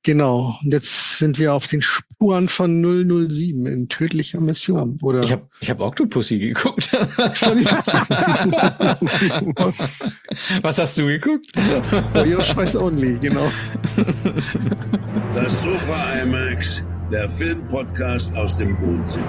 Genau. Und jetzt sind wir auf den Spuren von 007 in tödlicher Mission. Oder? Ich hab Octopussy geguckt. Was hast du geguckt? Josh weiß only, genau. Das Sofa IMAX, der Filmpodcast aus dem Wohnzimmer.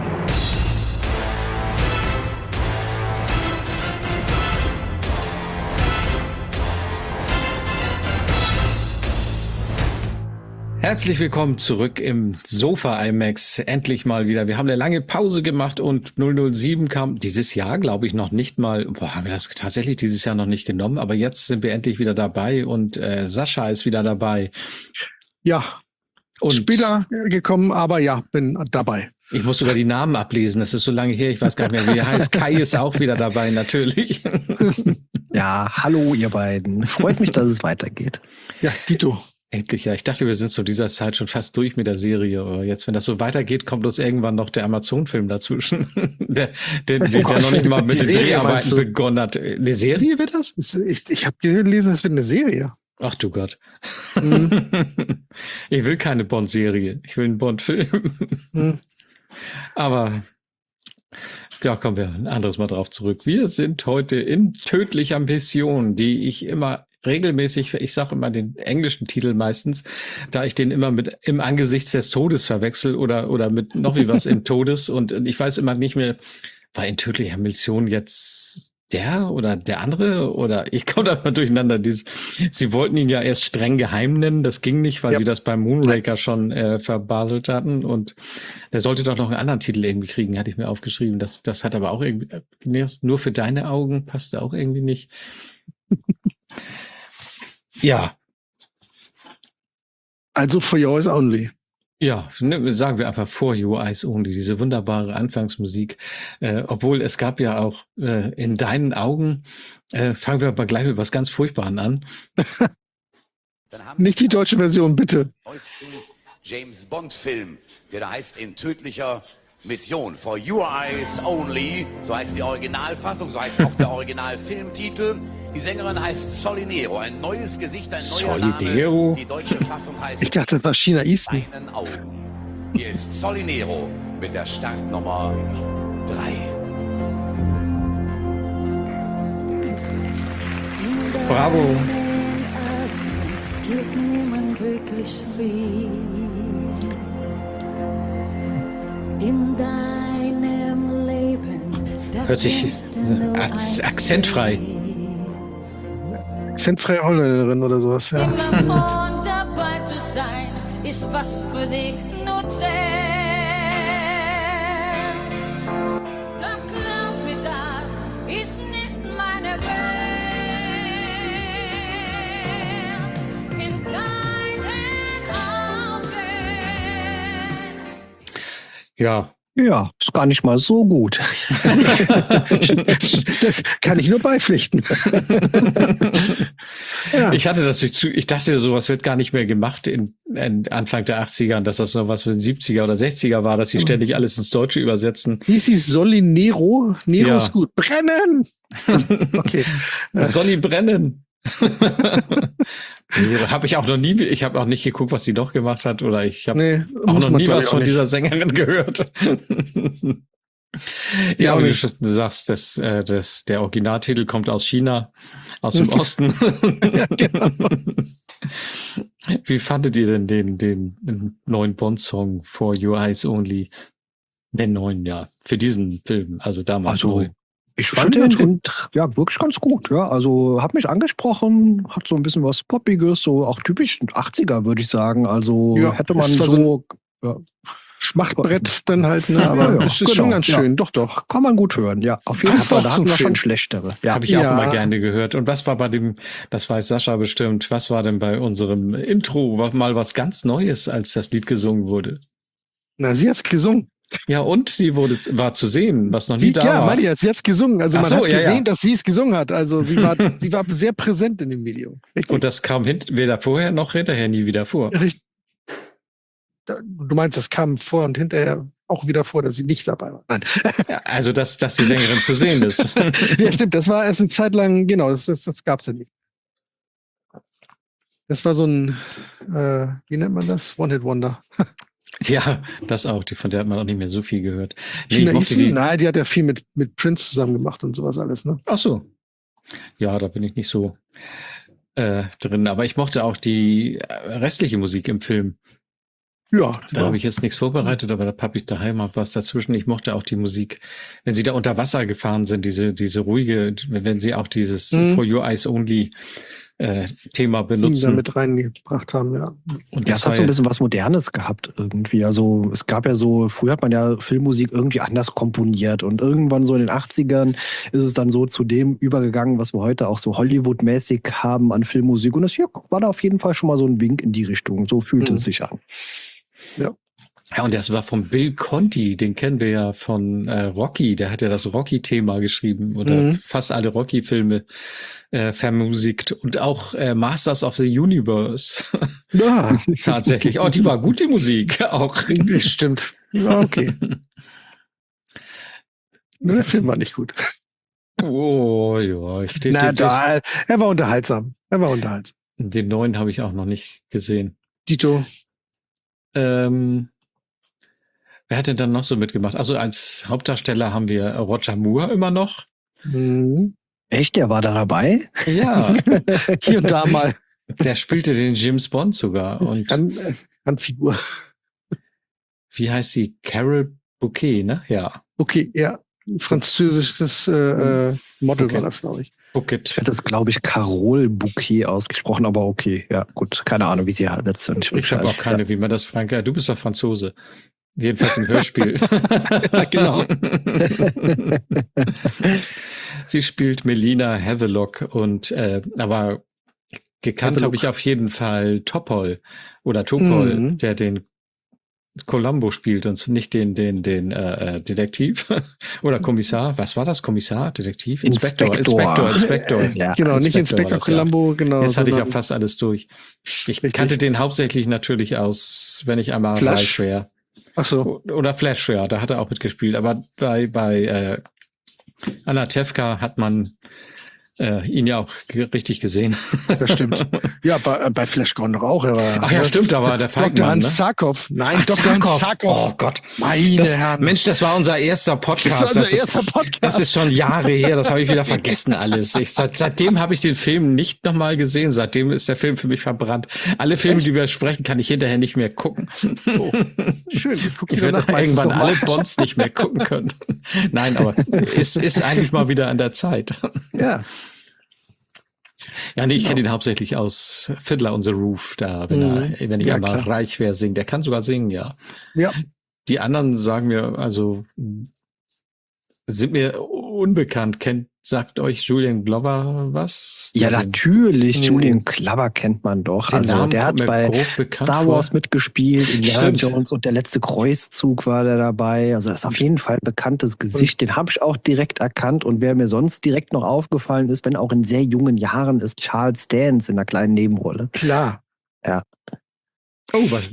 Herzlich willkommen zurück im Sofa IMAX. Endlich mal wieder. Wir haben eine lange Pause gemacht und 007 kam dieses Jahr, glaube ich, noch nicht mal. Haben wir das tatsächlich dieses Jahr noch nicht genommen? Aber jetzt sind wir endlich wieder dabei und Sascha ist wieder dabei. Ja, und später gekommen, aber ja, bin dabei. Ich muss sogar die Namen ablesen. Das ist so lange her. Ich weiß gar nicht mehr, wie er heißt. Kai ist auch wieder dabei, natürlich. Ja, hallo ihr beiden. Freut mich, dass es weitergeht. Ja, Dito. Endlich, ja. Ich dachte, wir sind zu dieser Zeit schon fast durch mit der Serie. Aber jetzt, wenn das so weitergeht, kommt uns irgendwann noch der Amazon-Film dazwischen. der noch nicht mal mit den Dreharbeiten begonnen hat. Eine Serie wird das? Ich habe gelesen, es wird eine Serie. Ach du Gott. Ich will keine Bond-Serie. Ich will einen Bond-Film. Aber ja, kommen wir ein anderes Mal drauf zurück. Wir sind heute in tödlicher Mission, die ich immer regelmäßig, ich sage immer den englischen Titel meistens, da ich den immer mit im Angesicht des Todes verwechsel oder mit noch wie was in Todes und ich weiß immer nicht mehr, war in tödlicher Mission jetzt der oder der andere oder ich komme da mal durcheinander. Sie wollten ihn ja erst streng geheim nennen, das ging nicht, weil sie das beim Moonraker schon verbaselt hatten und der sollte doch noch einen anderen Titel irgendwie kriegen, hatte ich mir aufgeschrieben. Das hat aber auch irgendwie, nur für deine Augen passte auch irgendwie nicht. Ja. Also For Your Eyes Only. Ja, sagen wir einfach For Your Eyes Only, diese wunderbare Anfangsmusik. Obwohl es gab ja auch in deinen Augen, fangen wir aber gleich mit was ganz Furchtbaren an. Nicht die deutsche Version, bitte. James Bond Film, der da heißt in tödlicher Mission, For Your Eyes Only, so heißt die Originalfassung, so heißt auch der Originalfilmtitel. Die Sängerin heißt Solinero, ein neues Gesicht, ein neuer Name. Die deutsche Fassung heißt Ich dachte, das war China Easton. Deinen Augen. Hier ist Solinero mit der Startnummer 3. Bravo. Geht niemand wirklich viel. In deinem Leben. Hört sich akzentfrei. Akzentfreie Holländerin oder sowas, ja. Immer von dabei zu sein, ist was für dich nur zählt. Doch glaub mir, das ist nicht meine Welt. In deinen Augen. Ja. Ja, ist gar nicht mal so gut. Das kann ich nur beipflichten. Ja. Ich dachte, sowas wird gar nicht mehr gemacht in Anfang der 80er, dass das noch was für den 70er oder 60er war, dass sie ständig alles ins Deutsche übersetzen. Wie hieß Solinero? Nero ist gut. Brennen! Okay. Soll ihn brennen? Habe ich auch noch nie, ich habe auch nicht geguckt, was sie noch gemacht hat, oder ich habe auch noch nie was von dieser Sängerin gehört. Ja, aber du sagst, dass der Originaltitel kommt aus China, aus dem Osten. Ja, genau. Wie fandet ihr denn den neuen Bond-Song For Your Eyes Only? Den neuen, ja, für diesen Film, also damals. Also ich fand den ja wirklich ganz gut. Ja, also hat mich angesprochen, hat so ein bisschen was Poppiges, so auch typisch 80er, würde ich sagen. Also ja, hätte man so Schmachtbrett dann halt, ne? Aber es ist schon ganz schön, doch. Kann man gut hören, ja. Auf jeden Fall, da hatten wir schon schlechtere. Ja. Habe ich auch immer gerne gehört. Und was war bei dem, das weiß Sascha bestimmt, was war denn bei unserem Intro mal was ganz Neues, als das Lied gesungen wurde? Na, sie hat's gesungen. Ja, und sie war zu sehen, was noch nie da war. Ja, meine ich, sie hat's gesungen. Also man hat gesehen, dass sie es gesungen hat. Also sie war sehr präsent in dem Video. Richtig. Und das kam weder vorher noch hinterher nie wieder vor. Richtig. Du meinst, das kam vor und hinterher auch wieder vor, dass sie nicht dabei war. Nein. Ja, also, dass die Sängerin zu sehen ist. Ja, stimmt. Das war erst eine Zeit lang, genau, das gab's ja nicht. Das war so ein, wie nennt man das? One-Hit-Wonder. Ja, das auch. Von der hat man auch nicht mehr so viel gehört. Nee, China ich mochte Easton? die. Nein, die hat ja viel mit Prince zusammen gemacht und sowas alles, ne? Ach so. Ja, da bin ich nicht so drin. Aber ich mochte auch die restliche Musik im Film. Ja. Da habe ich jetzt nichts vorbereitet, aber da habe ich daheim mal was dazwischen. Ich mochte auch die Musik, wenn sie da unter Wasser gefahren sind, diese ruhige, wenn sie auch dieses For Your Eyes Only Thema benutzen. Da mit reingebracht haben, ja. Und Ja, es hat so ein bisschen was Modernes gehabt irgendwie. Also es gab ja so, früher hat man ja Filmmusik irgendwie anders komponiert und irgendwann so in den 80ern ist es dann so zu dem übergegangen, was wir heute auch so Hollywood-mäßig haben an Filmmusik. Und das hier war da auf jeden Fall schon mal so ein Wink in die Richtung. So fühlte es sich an. Ja. Ja, und das war von Bill Conti, den kennen wir ja von Rocky, der hat ja das Rocky-Thema geschrieben oder fast alle Rocky-Filme vermusikt und auch Masters of the Universe. Ja. Tatsächlich. Oh, die war gut, die Musik auch. Das stimmt. Ja, okay. Nur der Film war nicht gut. Oh, ja. Er war unterhaltsam. Den neuen habe ich auch noch nicht gesehen. Dito. Wer hat denn dann noch so mitgemacht? Also als Hauptdarsteller haben wir Roger Moore immer noch. Echt? Der war da dabei? Ja. Hier und da mal. Der spielte den James Bond sogar. Und an Figur. wie heißt sie? Carol Bouquet, ne? Ja. Okay, ja. Ein französisches Model war das, glaube ich. Bouquet. Ich hätte es, glaube ich, Carole Bouquet ausgesprochen, aber okay. Ja, gut. Keine Ahnung, wie sie letztendlich Ich habe auch keine, wie man das Franke. Du bist doch Franzose. Jedenfalls im Hörspiel. Ja, genau. Sie spielt Melina Havelock und aber gekannt habe ich auf jeden Fall Topol, der den Columbo spielt und nicht den Detektiv oder Kommissar. Was war das? Kommissar? Detektiv? Inspektor. Ja, genau, nicht Inspektor Columbo, genau. Jetzt hatte ich auch fast alles durch. Ich kannte den hauptsächlich natürlich aus, wenn ich einmal reich wäre. Ach so. Oder Flash, ja, da hat er auch mitgespielt. Aber bei Anna Tefka hat man ihn ja auch richtig gesehen. Das stimmt. Ja, bei Flash Gone auch. Ach ja, stimmt, da war der Feigmann, Dr. Hans Zarkov. Nein, Dr. Hans Zarkov. Oh Gott. Meine Herren. Mensch, das war unser erster Podcast. Das ist schon Jahre her, das habe ich wieder vergessen alles. Seitdem habe ich den Film nicht nochmal gesehen. Seitdem ist der Film für mich verbrannt. Alle Filme, die wir sprechen, kann ich hinterher nicht mehr gucken. Oh, schön. Ich werde irgendwann alle Bonds nicht mehr gucken können. Nein, aber es ist eigentlich mal wieder an der Zeit. Ja. Ja, nee, ich kenne ihn hauptsächlich aus Fiddler on the Roof, da, wenn ich einmal reich wäre, singt. Der kann sogar singen, ja. Ja. Die anderen sagen mir, also, sind mir unbekannt. Sagt euch Julian Glover was? Ja, natürlich. Julian Glover kennt man doch. Also der hat bei Star Wars mitgespielt, Indiana Jones und der letzte Kreuzzug war der dabei. Also das ist auf jeden Fall ein bekanntes Gesicht. Den habe ich auch direkt erkannt. Und wer mir sonst direkt noch aufgefallen ist, wenn auch in sehr jungen Jahren, ist Charles Dance in einer kleinen Nebenrolle. Klar. Ja. Oh, was?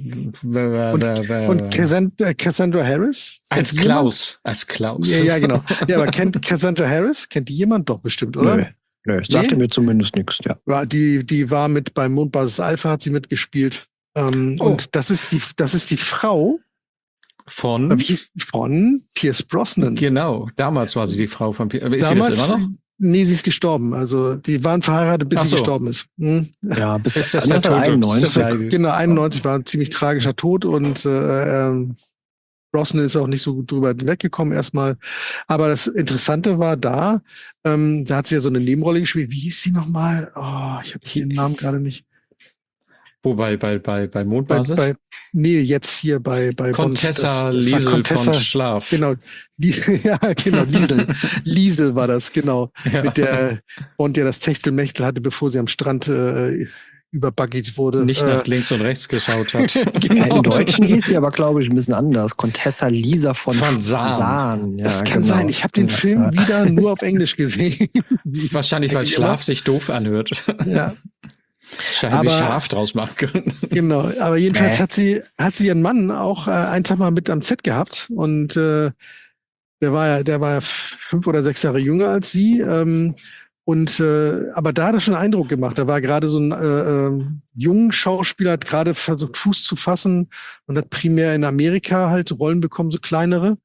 Und Cassandra Harris? Als Klaus. Ja, genau. Ja, aber kennt Cassandra Harris? Kennt die jemand doch bestimmt, oder? Nö, sagte mir zumindest nichts, ja. Die war mit beim Mondbasis Alpha, hat sie mitgespielt. Und das ist die Frau von Pierce Brosnan. Genau, damals war sie die Frau von Pierce. Ist sie das immer noch? Nee, sie ist gestorben. Also die waren verheiratet, bis sie gestorben ist. Ja, bis 1991. Genau, 91 war ein ziemlich tragischer Tod und Brosnan ist auch nicht so gut drüber weggekommen erstmal. Aber das Interessante war da hat sie ja so eine Nebenrolle gespielt. Wie hieß sie nochmal? Oh, ich habe den Namen gerade nicht. Wo, bei Mondbasis? Jetzt hier bei Contessa Liesel von Schlaf. Genau. Ja, genau, Liesel war das, genau. Ja. Mit der Bond ja das Techtelmechtel hatte, bevor sie am Strand überbuggied wurde. Nicht nach links und rechts geschaut hat. Genau. Im Deutschen hieß sie aber, glaube ich, ein bisschen anders. Contessa Lisa von Sahn. Ja, das kann sein. Ich habe den Film wieder nur auf Englisch gesehen. Wahrscheinlich, weil Schlaf sich doof anhört. Ja. Scheinen sie scharf draus machen können. Genau, aber jedenfalls hat sie ihren Mann auch einen Tag mal mit am Set gehabt und der war ja 5 oder 6 Jahre jünger als sie Und aber da hat er schon Eindruck gemacht. Da war gerade so ein junger Schauspieler, hat gerade versucht, Fuß zu fassen und hat primär in Amerika halt Rollen bekommen, so kleinere.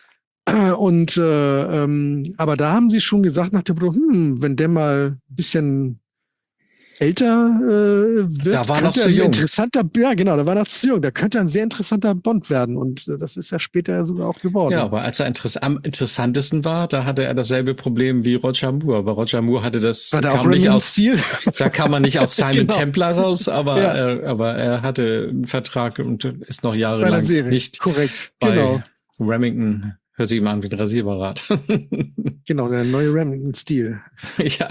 Und aber da haben sie schon gesagt nach dem Motto, wenn der mal ein bisschen älter wird, da war noch zu jung. Ja, genau, da war noch zu jung. Da könnte ein sehr interessanter Bond werden und das ist ja später sogar auch geworden. Ja, aber als er am interessantesten war, da hatte er dasselbe Problem wie Roger Moore. Aber Roger Moore hatte das, kam nicht aus, da kam man nicht aus Simon genau. Templar raus, aber, aber er hatte einen Vertrag und ist noch jahrelang nicht korrekt. Bei genau. Remington. Hört sich immer an wie ein Rasierapparat. Genau, der neue Remington-Stil. Ja.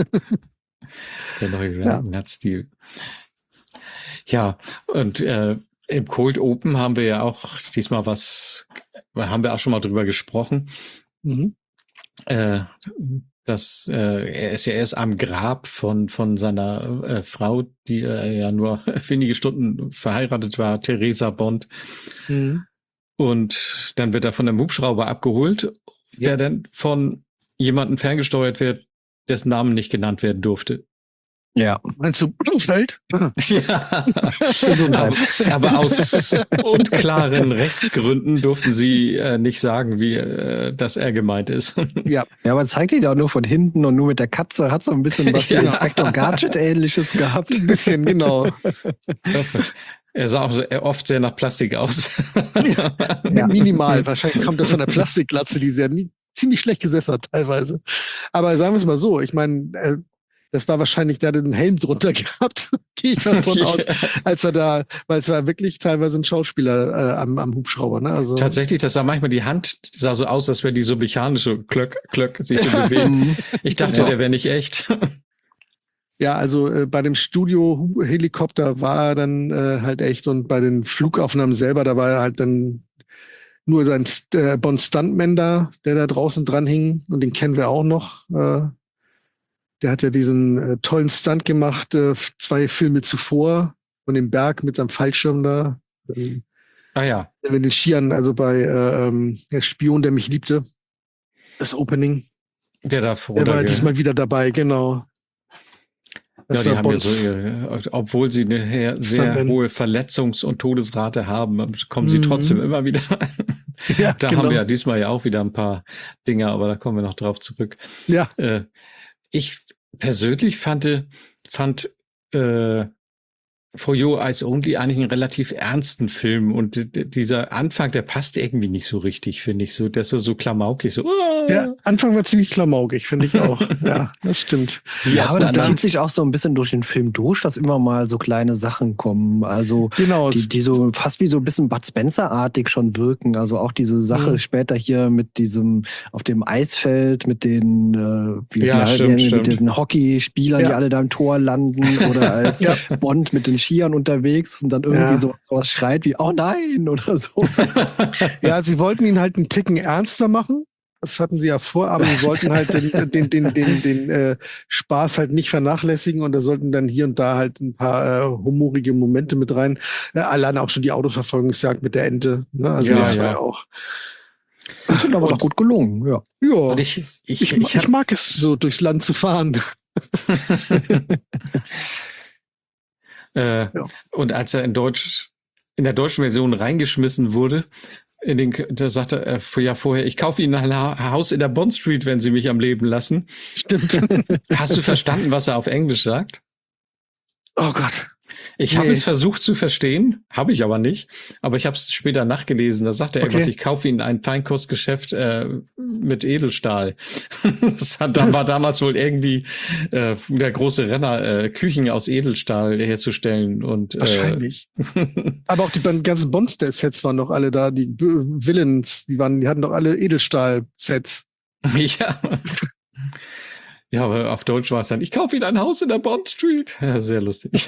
Der neue Remington-Stil. Ja, und im Cold Open haben wir ja auch diesmal haben wir auch schon mal drüber gesprochen. Mhm. Er ist ja erst am Grab von seiner Frau, die ja nur wenige Stunden verheiratet war, Theresa Bond. Mhm. Und dann wird er von einem Hubschrauber abgeholt, der dann von jemandem ferngesteuert wird, dessen Namen nicht genannt werden durfte. Ja. Meinst du Blutfeld? Ja. aber aus unklaren Rechtsgründen durften sie nicht sagen, wie dass er gemeint ist. Ja, aber zeigt ihn auch nur von hinten und nur mit der Katze. Hat so ein bisschen was Inspector Gadget-ähnliches gehabt. Ein bisschen, genau. Er sah auch oft sehr nach Plastik aus. Minimal. Wahrscheinlich kommt das von der Plastikglatze, die ziemlich schlecht gesessen hat teilweise. Aber sagen wir es mal so, ich meine, das war wahrscheinlich, der hat einen Helm drunter gehabt, gehe ich davon aus, als er da, weil es war wirklich teilweise ein Schauspieler am Hubschrauber. Ne? Also, tatsächlich, das sah manchmal, die Hand sah so aus, als wäre die so mechanisch, so klöck, sich so bewegen. Ich dachte, der wäre nicht echt. Ja, also bei dem Studio-Helikopter war er dann halt echt und bei den Flugaufnahmen selber, da war er halt dann nur sein Bond-Stuntman da, der da draußen dran hing und den kennen wir auch noch. Der hat ja diesen tollen Stunt gemacht, 2 Filme zuvor von dem Berg mit seinem Fallschirm da. Ja. Mit den Skiern, also bei der Spion, der mich liebte. Das Opening. Der war diesmal wieder dabei, genau. Das die haben ja so obwohl sie eine sehr hohe Verletzungs- und Todesrate haben, kommen sie trotzdem immer wieder. Ja, da haben wir ja diesmal ja auch wieder ein paar Dinge, aber da kommen wir noch drauf zurück. Ja. Ich persönlich fand For Your Eyes Only eigentlich einen relativ ernsten Film und dieser Anfang, der passt irgendwie nicht so richtig, finde ich. So, der ist so klamaukig. So, Der Anfang war ziemlich klamaukig, finde ich auch. Ja, das stimmt. Ja, aber das zieht sich auch so ein bisschen durch den Film durch, dass immer mal so kleine Sachen kommen. Also genau. die so fast wie so ein bisschen Bud Spencer-artig schon wirken. Also auch diese Sache später hier mit diesem auf dem Eisfeld, mit den mit diesen Hockeyspielern, die alle da im Tor landen oder als Bond mit den Skiern unterwegs und dann irgendwie sowas schreit wie, oh nein, oder so. Ja, sie wollten ihn halt einen Ticken ernster machen. Das hatten sie ja vor, aber sie wollten halt den Spaß halt nicht vernachlässigen und da sollten dann hier und da halt ein paar humorige Momente mit rein. Alleine auch schon die Autoverfolgungsjagd mit der Ente. Ne? Also das war ja auch. Das sind aber doch gut gelungen, ja. Ja, und ich mag es so, durchs Land zu fahren. Und als er in der deutschen Version reingeschmissen wurde, da sagte er vorher, ich kaufe Ihnen ein Haus in der Bond Street, wenn Sie mich am Leben lassen. Stimmt. Hast du verstanden, was er auf Englisch sagt? Oh Gott. Ich habe es versucht zu verstehen, habe ich aber nicht. Aber ich habe es später nachgelesen. Da sagt er irgendwas, ich kaufe Ihnen ein Feinkostgeschäft mit Edelstahl. Das war damals wohl irgendwie der große Renner, Küchen aus Edelstahl herzustellen. Und wahrscheinlich. Aber auch die ganzen Bond-Sets waren doch alle da. Die Villains, die hatten doch alle Edelstahl-Sets. Ja. Ja, aber auf Deutsch war es dann, ich kaufe Ihnen ein Haus in der Bond Street. Ja, sehr lustig.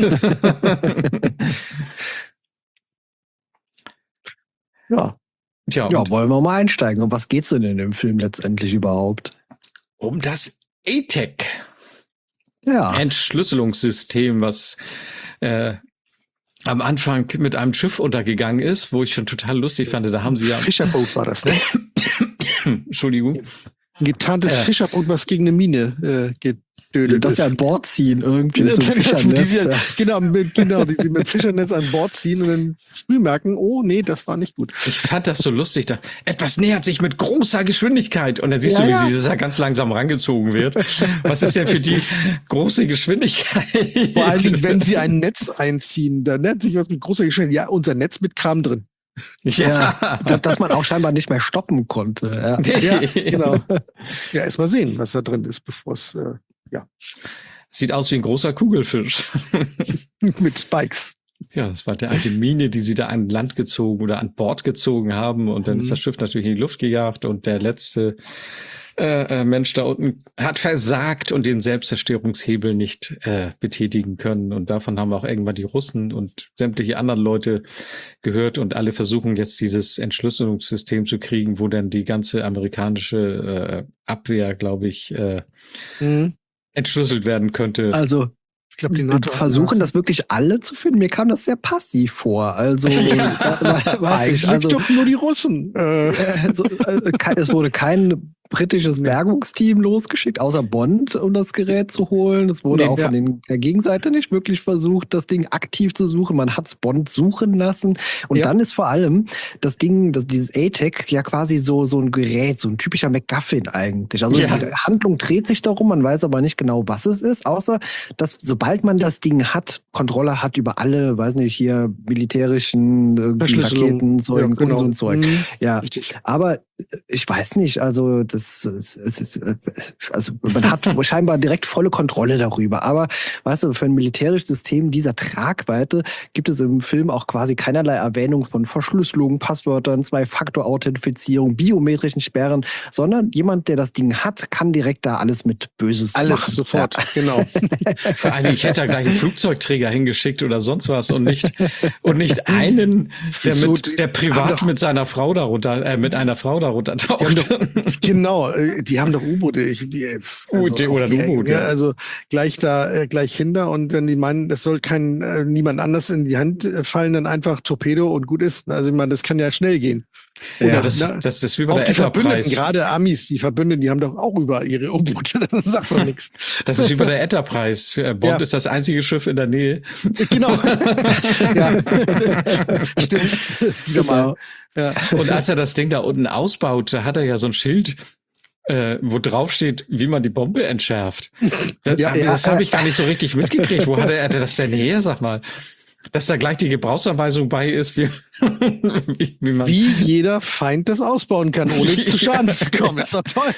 Ja, wollen wir mal einsteigen. Um was geht's denn in dem Film letztendlich überhaupt? Um das ATAC. Ja. Entschlüsselungssystem, was am Anfang mit einem Schiff untergegangen ist, wo ich schon total lustig fand. Da haben sie ja... Fischerboot war das, ne? Entschuldigung. Ein getarntes Fischerboot, was gegen eine Mine gedödelt das ist. ja an Bord ziehen irgendwie mit so einem Fischernetz. Die sie mit Fischernetz an Bord ziehen und dann früh merken, oh nee, das war nicht gut. Ich fand das so lustig, da etwas nähert sich mit großer Geschwindigkeit und dann siehst du, wie sie das ganz langsam rangezogen wird. Was ist denn für die große Geschwindigkeit? Vor allen Dingen, wenn sie ein Netz einziehen, da nähert sich was mit großer Geschwindigkeit. Ja, unser Netz mit Kram drin. Ja, dass man auch scheinbar nicht mehr stoppen konnte. Ja, genau. Ja, erst mal sehen, was da drin ist, bevor es, Sieht aus wie ein großer Kugelfisch. mit Spikes. Ja, das war der alte Mine, die sie da an Land gezogen oder an Bord gezogen haben und dann ist das Schiff natürlich in die Luft gejagt und der letzte Mensch da unten hat versagt und den Selbstzerstörungshebel nicht betätigen können. Und davon haben auch irgendwann die Russen und sämtliche anderen Leute gehört und alle versuchen jetzt dieses Entschlüsselungssystem zu kriegen, wo dann die ganze amerikanische Abwehr, glaube ich, entschlüsselt werden könnte. Also ich glaube, die NATO versuchen das wirklich alle zu finden. Mir kam das sehr passiv vor. Also eigentlich doch nur die Russen. Es wurde kein britisches Bergungsteam losgeschickt, außer Bond, um das Gerät zu holen. Es wurde auch von der Gegenseite nicht wirklich versucht, das Ding aktiv zu suchen. Man hat es Bond suchen lassen. Und dann ist vor allem das Ding, dieses ATAC, ja quasi so ein Gerät, so ein typischer MacGuffin eigentlich. Also die Handlung dreht sich darum, man weiß aber nicht genau, was es ist, außer dass sobald man das Ding hat, Kontrolle hat über alle, weiß nicht, hier militärischen Raketen, so ein Zeug. Ja, richtig. Aber ich weiß nicht, also man hat scheinbar direkt volle Kontrolle darüber. Aber weißt du, für ein militärisches System dieser Tragweite gibt es im Film auch quasi keinerlei Erwähnung von Verschlüsselung, Passwörtern, Zwei-Faktor-Authentifizierung, biometrischen Sperren, sondern jemand, der das Ding hat, kann direkt da alles mit Böses machen. Alles sofort, genau. Vor allem, ich hätte da gleich einen Flugzeugträger hingeschickt oder sonst was und nicht einen, der privat mit seiner Frau darunter, mit einer Frau darunter taucht. Die haben doch U-Boote. Oder ein U-Boot. Ja, also gleich hinter und wenn die meinen, das soll niemand anders in die Hand fallen, dann einfach Torpedo und gut ist. Also ich meine, das kann ja schnell gehen. Ja, das ist wie bei der Enterprise. Gerade Amis, die Verbündeten, die haben doch auch überall ihre U-Boote. Das sagt doch nichts. Das ist wie bei der Enterprise. Bond ist das einzige Schiff in der Nähe. Genau. Ja. Stimmt. Genau. Ja. Und als er das Ding da unten ausbaut, da hat er ja so ein Schild, wo drauf steht, wie man die Bombe entschärft. Das habe ich gar nicht so richtig mitgekriegt. Wo hatte er das denn her, sag mal? Dass da gleich die Gebrauchsanweisung bei ist, wie jeder Feind das ausbauen kann, ohne zu Schaden zu kommen. Ist doch toll.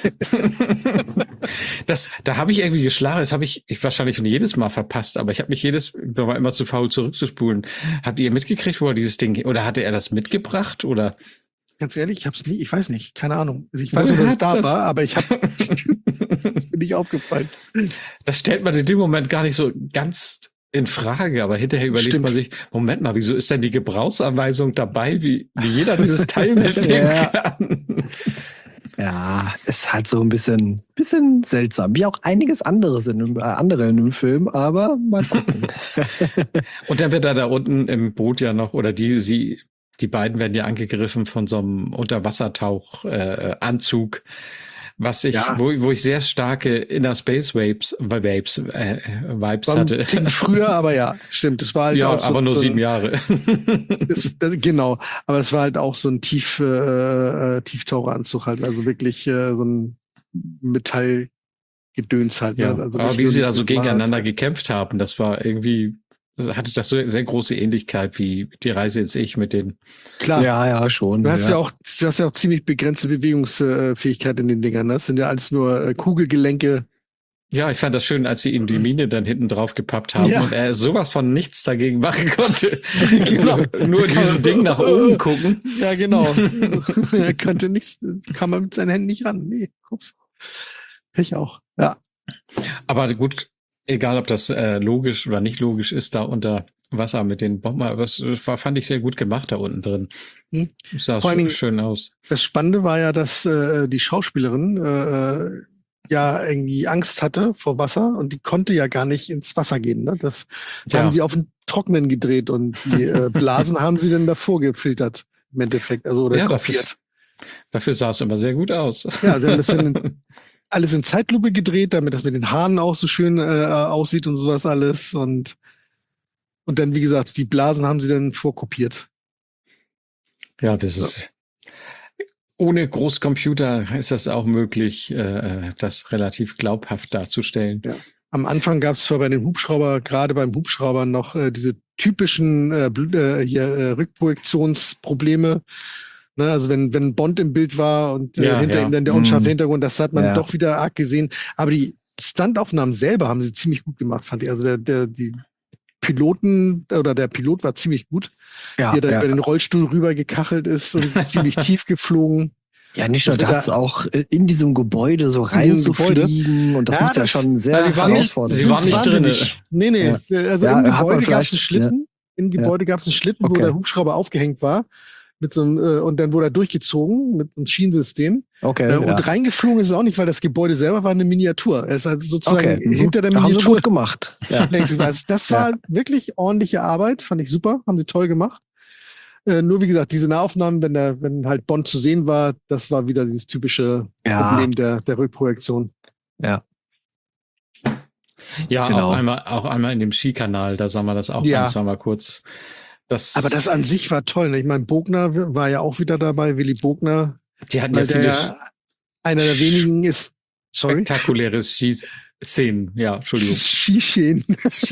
Da habe ich irgendwie geschlagen. Das habe ich wahrscheinlich schon jedes Mal verpasst, aber ich habe mich war immer zu faul zurückzuspulen. Habt ihr mitgekriegt, wo er dieses Ding, oder hatte er das mitgebracht, oder? Ganz ehrlich, ich weiß nicht, keine Ahnung. Ich weiß nur, dass es da war, aber das ist mir nicht aufgefallen. Das stellt man in dem Moment gar nicht so ganz in Frage, aber hinterher überlegt man sich, Moment mal, wieso ist denn die Gebrauchsanweisung dabei, wie jeder dieses Teil mitnehmen kann? Ja, ist halt so ein bisschen seltsam, wie auch einiges andere in dem Film, aber mal gucken. Und dann wird da unten im Boot ja noch, oder die beiden werden ja angegriffen von so einem Unterwassertauch-Anzug, wo ich sehr starke Inner Space Vibes hatte. Früher, aber ja, stimmt. Das war halt auch aber nur 7 Jahre. Genau, aber es war halt auch so ein Tieftaucheranzug halt, also wirklich so ein Metallgedöns halt. Ja, also aber wie sie da so gegeneinander gekämpft haben, das war irgendwie, hatte das so sehr große Ähnlichkeit wie die Reise ins Ich mit den. Klar. Ja, schon. Du hast ja auch ziemlich begrenzte Bewegungsfähigkeit in den Dingern. Das sind ja alles nur Kugelgelenke. Ja, ich fand das schön, als sie ihm die Mine dann hinten drauf gepappt haben und er sowas von nichts dagegen machen konnte. Genau. Nur in diesem Ding nach oben gucken. Ja, genau. Er konnte nichts, kam man mit seinen Händen nicht ran. Nee, ups. Pech auch. Ja. Aber gut, egal ob das logisch oder nicht logisch ist, da unter Wasser mit den Bomben, aber das fand ich sehr gut gemacht da unten drin. Sah schön aus. Das Spannende war ja, dass die Schauspielerin ja irgendwie Angst hatte vor Wasser und die konnte ja gar nicht ins Wasser gehen. Ne? Das haben sie auf den Trocknen gedreht und die Blasen haben sie dann davor gefiltert im Endeffekt, oder kopiert. Dafür sah es immer sehr gut aus. Ja, sie haben das dann alles in Zeitlupe gedreht, damit das mit den Haaren auch so schön aussieht und sowas alles. Und dann, wie gesagt, die Blasen haben sie dann vorkopiert. Ja, das ist ohne Großcomputer ist das auch möglich, das relativ glaubhaft darzustellen. Ja. Am Anfang gab es zwar bei den gerade beim Hubschrauber noch diese typischen Rückprojektionsprobleme. Ne, also wenn Bond im Bild war und hinter ihm dann der unscharfe Hintergrund, das hat man doch wieder arg gesehen. Aber die Stuntaufnahmen selber haben sie ziemlich gut gemacht, fand ich. Also die Piloten oder der Pilot war ziemlich gut, wie er da über den Rollstuhl rüber gekachelt ist und ziemlich tief geflogen. Ja, nicht nur das, auch in diesem Gebäude so reinzufliegen und das muss ja schon sehr herausfordernd sein. Sie waren nicht drin. Nee. Also im Gebäude gab es einen Schlitten. Im Gebäude gab es einen Schlitten, wo der Hubschrauber aufgehängt war. Mit so einem, und dann wurde er durchgezogen mit einem Schienensystem. Und reingeflogen ist es auch nicht, weil das Gebäude selber war eine Miniatur. Es ist also sozusagen hinter der Miniatur. Haben sie gut gemacht. Das war wirklich ordentliche Arbeit, fand ich super, haben sie toll gemacht. Nur wie gesagt, diese Nahaufnahmen, wenn halt Bond zu sehen war, das war wieder dieses typische Problem der Rückprojektion. Ja. Ja, genau. auch einmal in dem Skikanal, da sah man das auch ganz mal kurz. Aber das an sich war toll. Ne? Ich meine, Bogner war ja auch wieder dabei, Willy Bogner. Die hatten ja viele einer der wenigen ist, spektakuläre Szenen, ja, Entschuldigung. Skiszenen,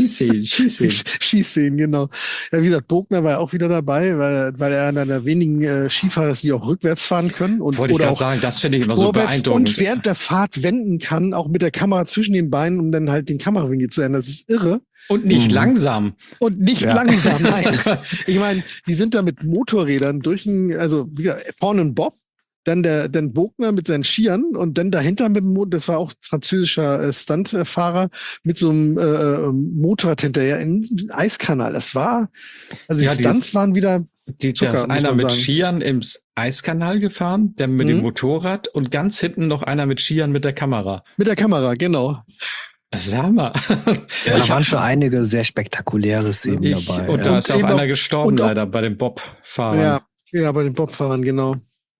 genau. Ja, wie gesagt, Bogner war ja auch wieder dabei, weil er einer der wenigen Skifahrer ist, die auch rückwärts fahren können. Wollte ich gerade sagen, das finde ich immer so beeindruckend. Und während der Fahrt wenden kann, auch mit der Kamera zwischen den Beinen, um dann halt den Kamerawinkel zu ändern. Das ist irre. Und nicht langsam. Und nicht langsam, nein. Ich meine, die sind da mit Motorrädern wie gesagt, vorne ein Bob, dann Bogner mit seinen Skiern und dann dahinter das war auch französischer Stuntfahrer mit so einem Motorrad hinterher in den Eiskanal. Das war, die Stunts waren wieder Zucker, da ist einer mit Skiern im Eiskanal gefahren, der mit dem Motorrad und ganz hinten noch einer mit Skiern mit der Kamera. Mit der Kamera, genau. Das ist Hammer. Da waren schon einige sehr spektakuläre Szenen dabei. Und da ist auch einer gestorben, leider, bei den Bobfahrern. Ja, bei den Bobfahrern, genau.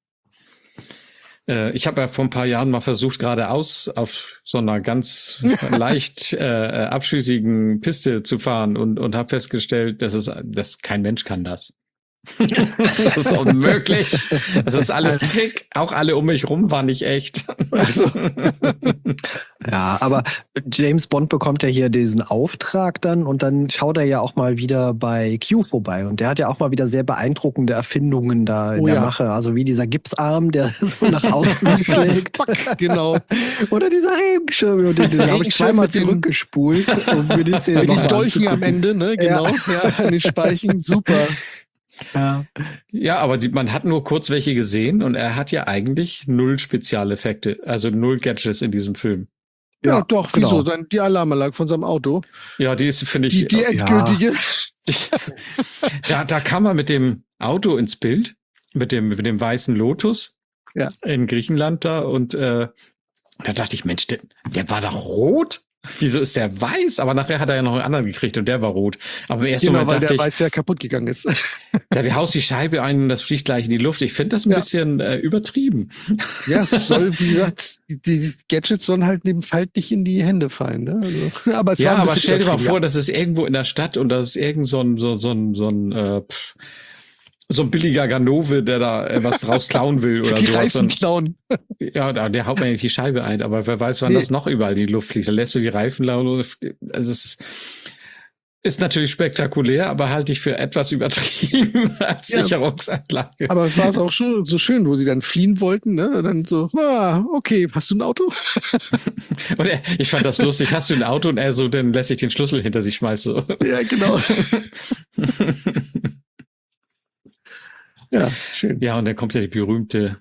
Ich habe ja vor ein paar Jahren mal versucht, geradeaus auf so einer ganz leicht abschüssigen Piste zu fahren und habe festgestellt, dass kein Mensch kann das. Das ist unmöglich. Das ist alles Trick. Auch alle um mich rum waren nicht echt. Also. Ja, aber James Bond bekommt ja hier diesen Auftrag dann und dann schaut er ja auch mal wieder bei Q vorbei und der hat ja auch mal wieder sehr beeindruckende Erfindungen da in der Mache. Also wie dieser Gipsarm, der so nach außen schlägt. Genau. Oder dieser Regenschirm, den habe ich zweimal zurückgespult. Um mir die Szene mit den Dolchen am Ende, ne? Genau. Ja, an den Speichen. Super. Ja, aber man hat nur kurz welche gesehen und er hat ja eigentlich 0 Spezialeffekte, also 0 Gadgets in diesem Film. Ja, doch, genau. Wieso? Die Alarmanlage von seinem Auto. Ja, die ist, finde ich... Die endgültige. Da kam er mit dem Auto ins Bild, mit dem weißen Lotus in Griechenland da und da dachte ich, Mensch, der war doch rot. Wieso ist der weiß? Aber nachher hat er ja noch einen anderen gekriegt und der war rot. Aber im ersten Moment dachte weil der weiß ja kaputt gegangen ist. Ja, du haust die Scheibe ein und das fliegt gleich in die Luft. Ich finde das ein bisschen übertrieben. Ja, es soll, wie gesagt, die Gadgets sollen halt halt nicht in die Hände fallen. Ne? Also, aber stell dir mal vor, das ist irgendwo in der Stadt und das ist irgend so ein billiger Ganove, der da was draus klauen will oder die sowas. Reifen klauen. Ja, der haut mir nicht die Scheibe ein, aber wer weiß, wann das noch überall in die Luft fliegt. Da lässt du die Reifen laufen. Also es ist natürlich spektakulär, aber halte ich für etwas übertrieben als Sicherungsanlage. Aber es war auch schon so schön, wo sie dann fliehen wollten, ne? Und dann so, okay, hast du ein Auto? Und ich fand das lustig, hast du ein Auto? Und er so, dann lässt sich den Schlüssel hinter sich schmeißen. So. Ja, genau. Ja, schön. Ja, und dann kommt ja die berühmte,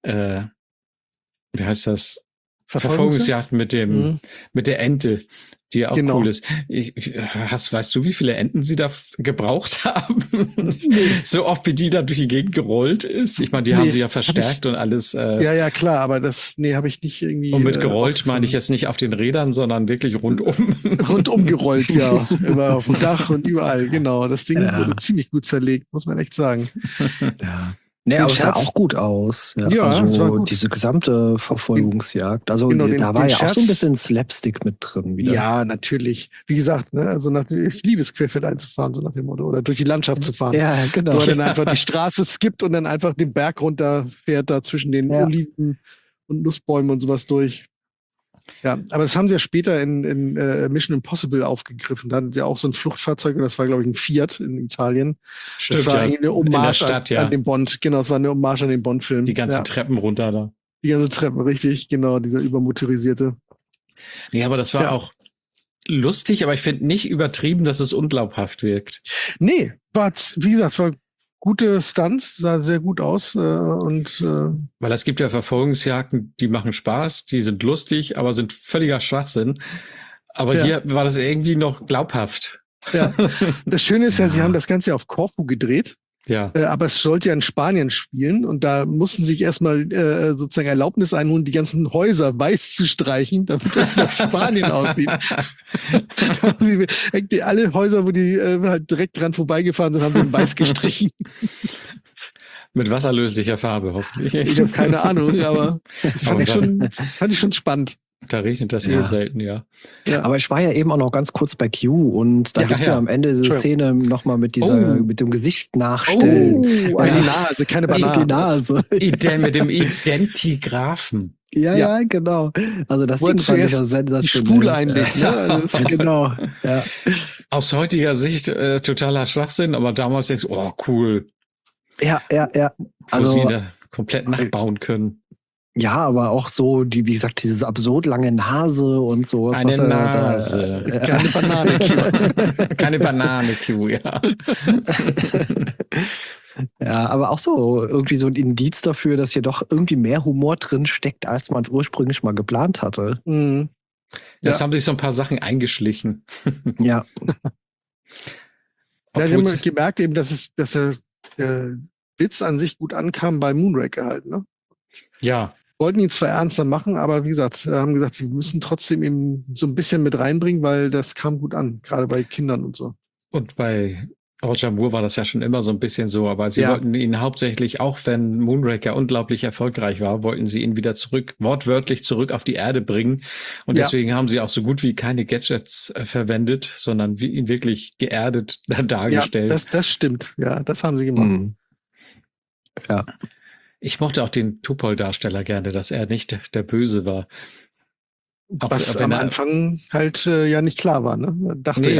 wie heißt das? Verfolgungsjagd mit der Ente, die ja auch cool ist. Weißt du, wie viele Enten sie da gebraucht haben? So oft, wie die da durch die Gegend gerollt ist. Ich meine, die haben sie ja verstärkt und alles. Ja, klar, aber habe ich nicht irgendwie. Und mit gerollt meine ich jetzt nicht auf den Rädern, sondern wirklich rundum. Rundum gerollt, ja. Immer auf dem Dach und überall, genau. Das Ding wurde ziemlich gut zerlegt, muss man echt sagen. Ja. Nee, aber es sah auch gut aus. Ja, also diese gesamte Verfolgungsjagd. Also genau, da war den ja Scherz, auch so ein bisschen Slapstick mit drin wieder. Ja, natürlich. Wie gesagt, ne, also ich liebe es, querfeld einzufahren, so nach dem Motto, oder durch die Landschaft zu fahren. Ja, genau. Wo er dann einfach die Straße skippt und dann einfach den Berg runterfährt, da zwischen den Oliven und Nussbäumen und sowas durch. Ja, aber das haben sie ja später in Mission Impossible aufgegriffen. Da hatten sie auch so ein Fluchtfahrzeug, und das war, glaube ich, ein Fiat in Italien. Stimmt, das war eine Hommage Stadt, an den Bond. Genau, es war eine Hommage an den Bond-Film. Die ganzen Treppen runter da. Die ganzen Treppen, richtig, genau, dieser übermotorisierte. Nee, aber das war auch lustig, aber ich finde nicht übertrieben, dass es unglaubhaft wirkt. Nee, wie gesagt, war gute Stunts, sah sehr gut aus. Weil es gibt ja Verfolgungsjagden, die machen Spaß, die sind lustig, aber sind völliger Schwachsinn. Aber hier war das irgendwie noch glaubhaft. Ja. Das Schöne ist ja, sie haben das Ganze auf Korfu gedreht. Ja. Aber es sollte ja in Spanien spielen und da mussten sich erstmal sozusagen Erlaubnis einholen, die ganzen Häuser weiß zu streichen, damit das nach Spanien aussieht. Alle Häuser, wo die halt direkt dran vorbeigefahren sind, haben sie in weiß gestrichen. Mit wasserlöslicher Farbe, hoffentlich. Ich habe keine Ahnung, aber das fand ich schon spannend. Da regnet das selten, ja. Aber ich war ja eben auch noch ganz kurz bei Q und da gibt's ja am Ende diese Szene nochmal mit mit dem Gesicht nachstellen. Die Nase, keine Banane. Die Nase. Mit dem Identigraphen. Ja, genau. Also das Ding fand ich ja sensationell. Die Spule einlegt, ne? Also genau, ja. Aus heutiger Sicht totaler Schwachsinn, aber damals denkst du, oh, cool. Ja. Also, wo sie da komplett nachbauen können. Ja, aber auch so, wie gesagt, dieses absurd lange Nase und so. Eine Nase. Keine Banane, Q. Keine Banane, Q, ja. Ja, aber auch so irgendwie so ein Indiz dafür, dass hier doch irgendwie mehr Humor drin steckt, als man es ursprünglich mal geplant hatte. Mhm. Das haben sich so ein paar Sachen eingeschlichen. Ja. Sie haben gemerkt eben, dass der Witz an sich gut ankam bei Moonraker halt, ne? Ja. Wollten ihn zwar ernster machen, aber wie gesagt, haben gesagt, wir müssen trotzdem eben so ein bisschen mit reinbringen, weil das kam gut an, gerade bei Kindern und so. Und bei Roger Moore war das ja schon immer so ein bisschen so, aber sie wollten ihn hauptsächlich, auch wenn Moonraker unglaublich erfolgreich war, wollten sie ihn wieder wortwörtlich zurück auf die Erde bringen. Und deswegen haben sie auch so gut wie keine Gadgets verwendet, sondern ihn wirklich geerdet dargestellt. Ja, das stimmt. Ja, das haben sie gemacht. Mhm. Ja. Ich mochte auch den Tupol-Darsteller gerne, dass er nicht der Böse war. Auch was am Anfang halt ja nicht klar war, ne? Man dachte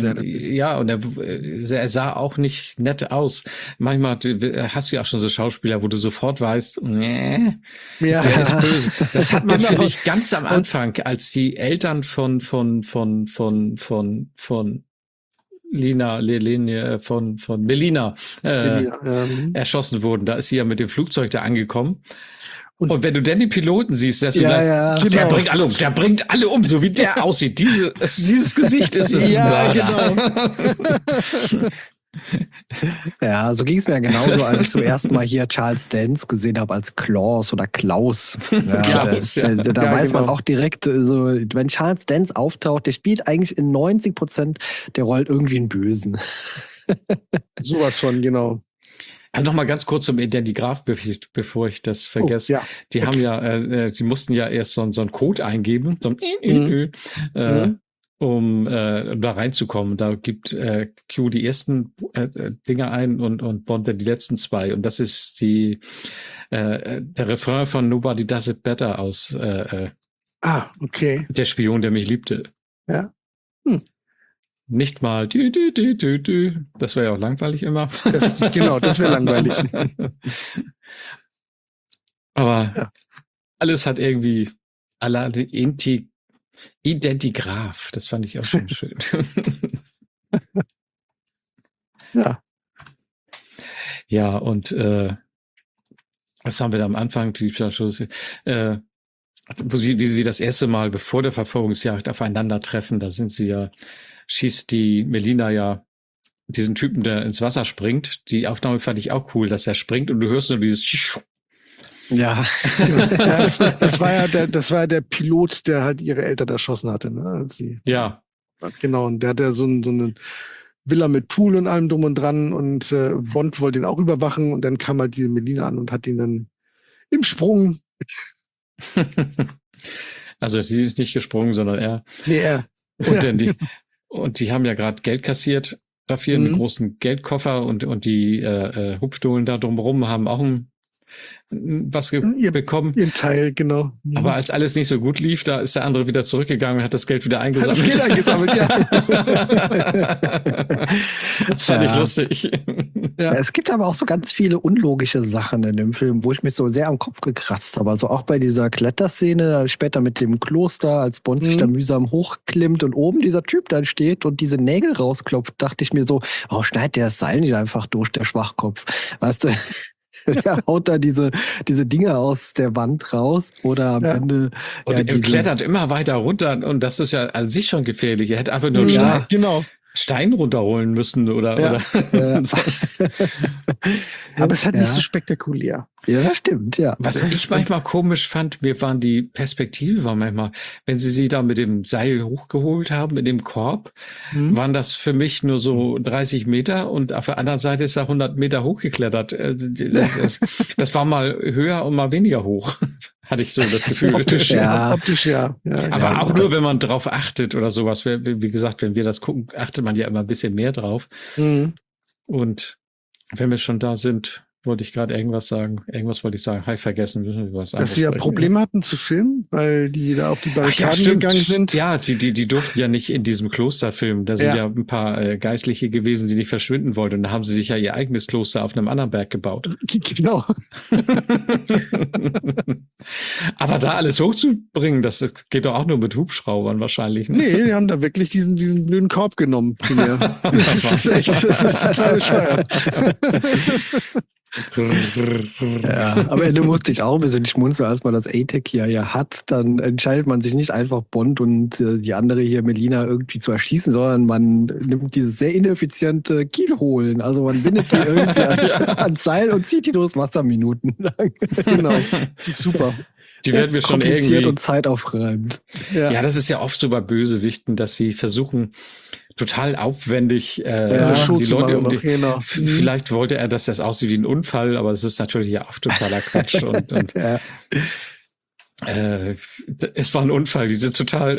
und er sah auch nicht nett aus. Manchmal hast du ja auch schon so Schauspieler, wo du sofort weißt, der ist böse. Das hat man, finde ich, ganz am Anfang, als die Eltern von Melina erschossen wurden. Da ist sie ja mit dem Flugzeug da angekommen. Und wenn du dann die Piloten siehst, der bringt alle um, so wie der aussieht. Dieses Gesicht ist es. Ja, genau. Ja, so ging es mir genauso, als ich zum ersten Mal hier Charles Dance gesehen habe als Klaus oder Klaus. Da weiß man auch direkt, so, wenn Charles Dance auftaucht, der spielt eigentlich in 90% der Rollen irgendwie einen Bösen. Sowas von, genau. Also noch mal ganz kurz zum Identigraph, bevor ich das vergesse. Die haben sie mussten ja erst so einen Code eingeben, um da reinzukommen. Da gibt Q die ersten Dinger ein und Bond dann die letzten zwei. Und das ist der Refrain von Nobody Does It Better aus okay. Der Spion, der mich liebte. Ja. Nicht mal Das wäre ja auch langweilig immer. Das wäre langweilig. Aber alles hat irgendwie Identigraph. Das fand ich auch schon schön. Ja. Ja, und was haben wir da am Anfang? Wie sie das erste Mal bevor der Verfolgungsjagd aufeinandertreffen, da schießt die Melina ja diesen Typen, der ins Wasser springt. Die Aufnahme fand ich auch cool, dass er springt und du hörst nur dieses Ja. Das war ja der Pilot, der halt ihre Eltern erschossen hatte, ne? Ja. Genau, und der hat ja so eine Villa mit Pool und allem drum und dran und Bond wollte ihn auch überwachen und dann kam halt diese Melina an und hat ihn dann im Sprung. Also sie ist nicht gesprungen, sondern er. Nee, er. Und die haben ja gerade Geld kassiert dafür, einen großen Geldkoffer und die Hubstohlen da drumherum haben auch was bekommen. Ihren Teil, genau. Aber als alles nicht so gut lief, da ist der andere wieder zurückgegangen und hat das Geld wieder eingesammelt. Hat das Geld eingesammelt, ja. Das fand ich lustig. Ja. Es gibt aber auch so ganz viele unlogische Sachen in dem Film, wo ich mich so sehr am Kopf gekratzt habe. Also auch bei dieser Kletterszene, später mit dem Kloster, als Bond sich da mühsam hochklimmt und oben dieser Typ dann steht und diese Nägel rausklopft, dachte ich mir so, warum schneidet der das Seil nicht einfach durch, der Schwachkopf? Weißt du? Der haut da diese Dinger aus der Wand raus oder am Ende. Und er klettert immer weiter runter und das ist ja an sich schon gefährlich. Er hätte einfach nur einen Stein runterholen müssen oder. So. Aber es hat nicht so spektakulär. Ja, das stimmt, ja. Was ich manchmal komisch fand, mir waren die Perspektive war manchmal, wenn sie da mit dem Seil hochgeholt haben, in dem Korb, waren das für mich nur so 30 Meter und auf der anderen Seite ist er 100 Meter hochgeklettert. Das war mal höher und mal weniger hoch. Hatte ich so das Gefühl. Optisch, ja. Aber auch nur, wenn man drauf achtet oder sowas. Wie gesagt, wenn wir das gucken, achtet man ja immer ein bisschen mehr drauf. Und wenn wir schon da sind, wollte ich gerade irgendwas sagen. Irgendwas wollte ich sagen. Habe ich vergessen. Müssen wir was Dass sie ja Probleme hatten zu filmen, weil die da auf die Barrikaden gegangen sind. Ja, die durften ja nicht in diesem Kloster filmen. Da sind ja ein paar Geistliche gewesen, die nicht verschwinden wollten. Und da haben sie sich ja ihr eigenes Kloster auf einem anderen Berg gebaut. Genau. Aber da alles hochzubringen, das geht doch auch nur mit Hubschraubern wahrscheinlich. Ne? Nee, die haben da wirklich diesen blöden Korb genommen. Das ist total bescheuert. Ja, am Ende musste ich auch ein bisschen schmunzeln, als man das ATAC hier hat, dann entscheidet man sich nicht einfach Bond und die andere hier Melina irgendwie zu erschießen, sondern man nimmt dieses sehr ineffiziente Kiel holen. Also man bindet die irgendwie ans Seil und zieht die durchs Wasser minutenlang. Genau, super. Die werden wir schon irgendwie und zeitaufreibend. Ja, das ist ja oft so bei Bösewichten, dass sie versuchen, total aufwendig die Leute vielleicht wollte er, dass das aussieht wie ein Unfall, aber es ist natürlich ja auch totaler Quatsch und es war ein Unfall, die sind total,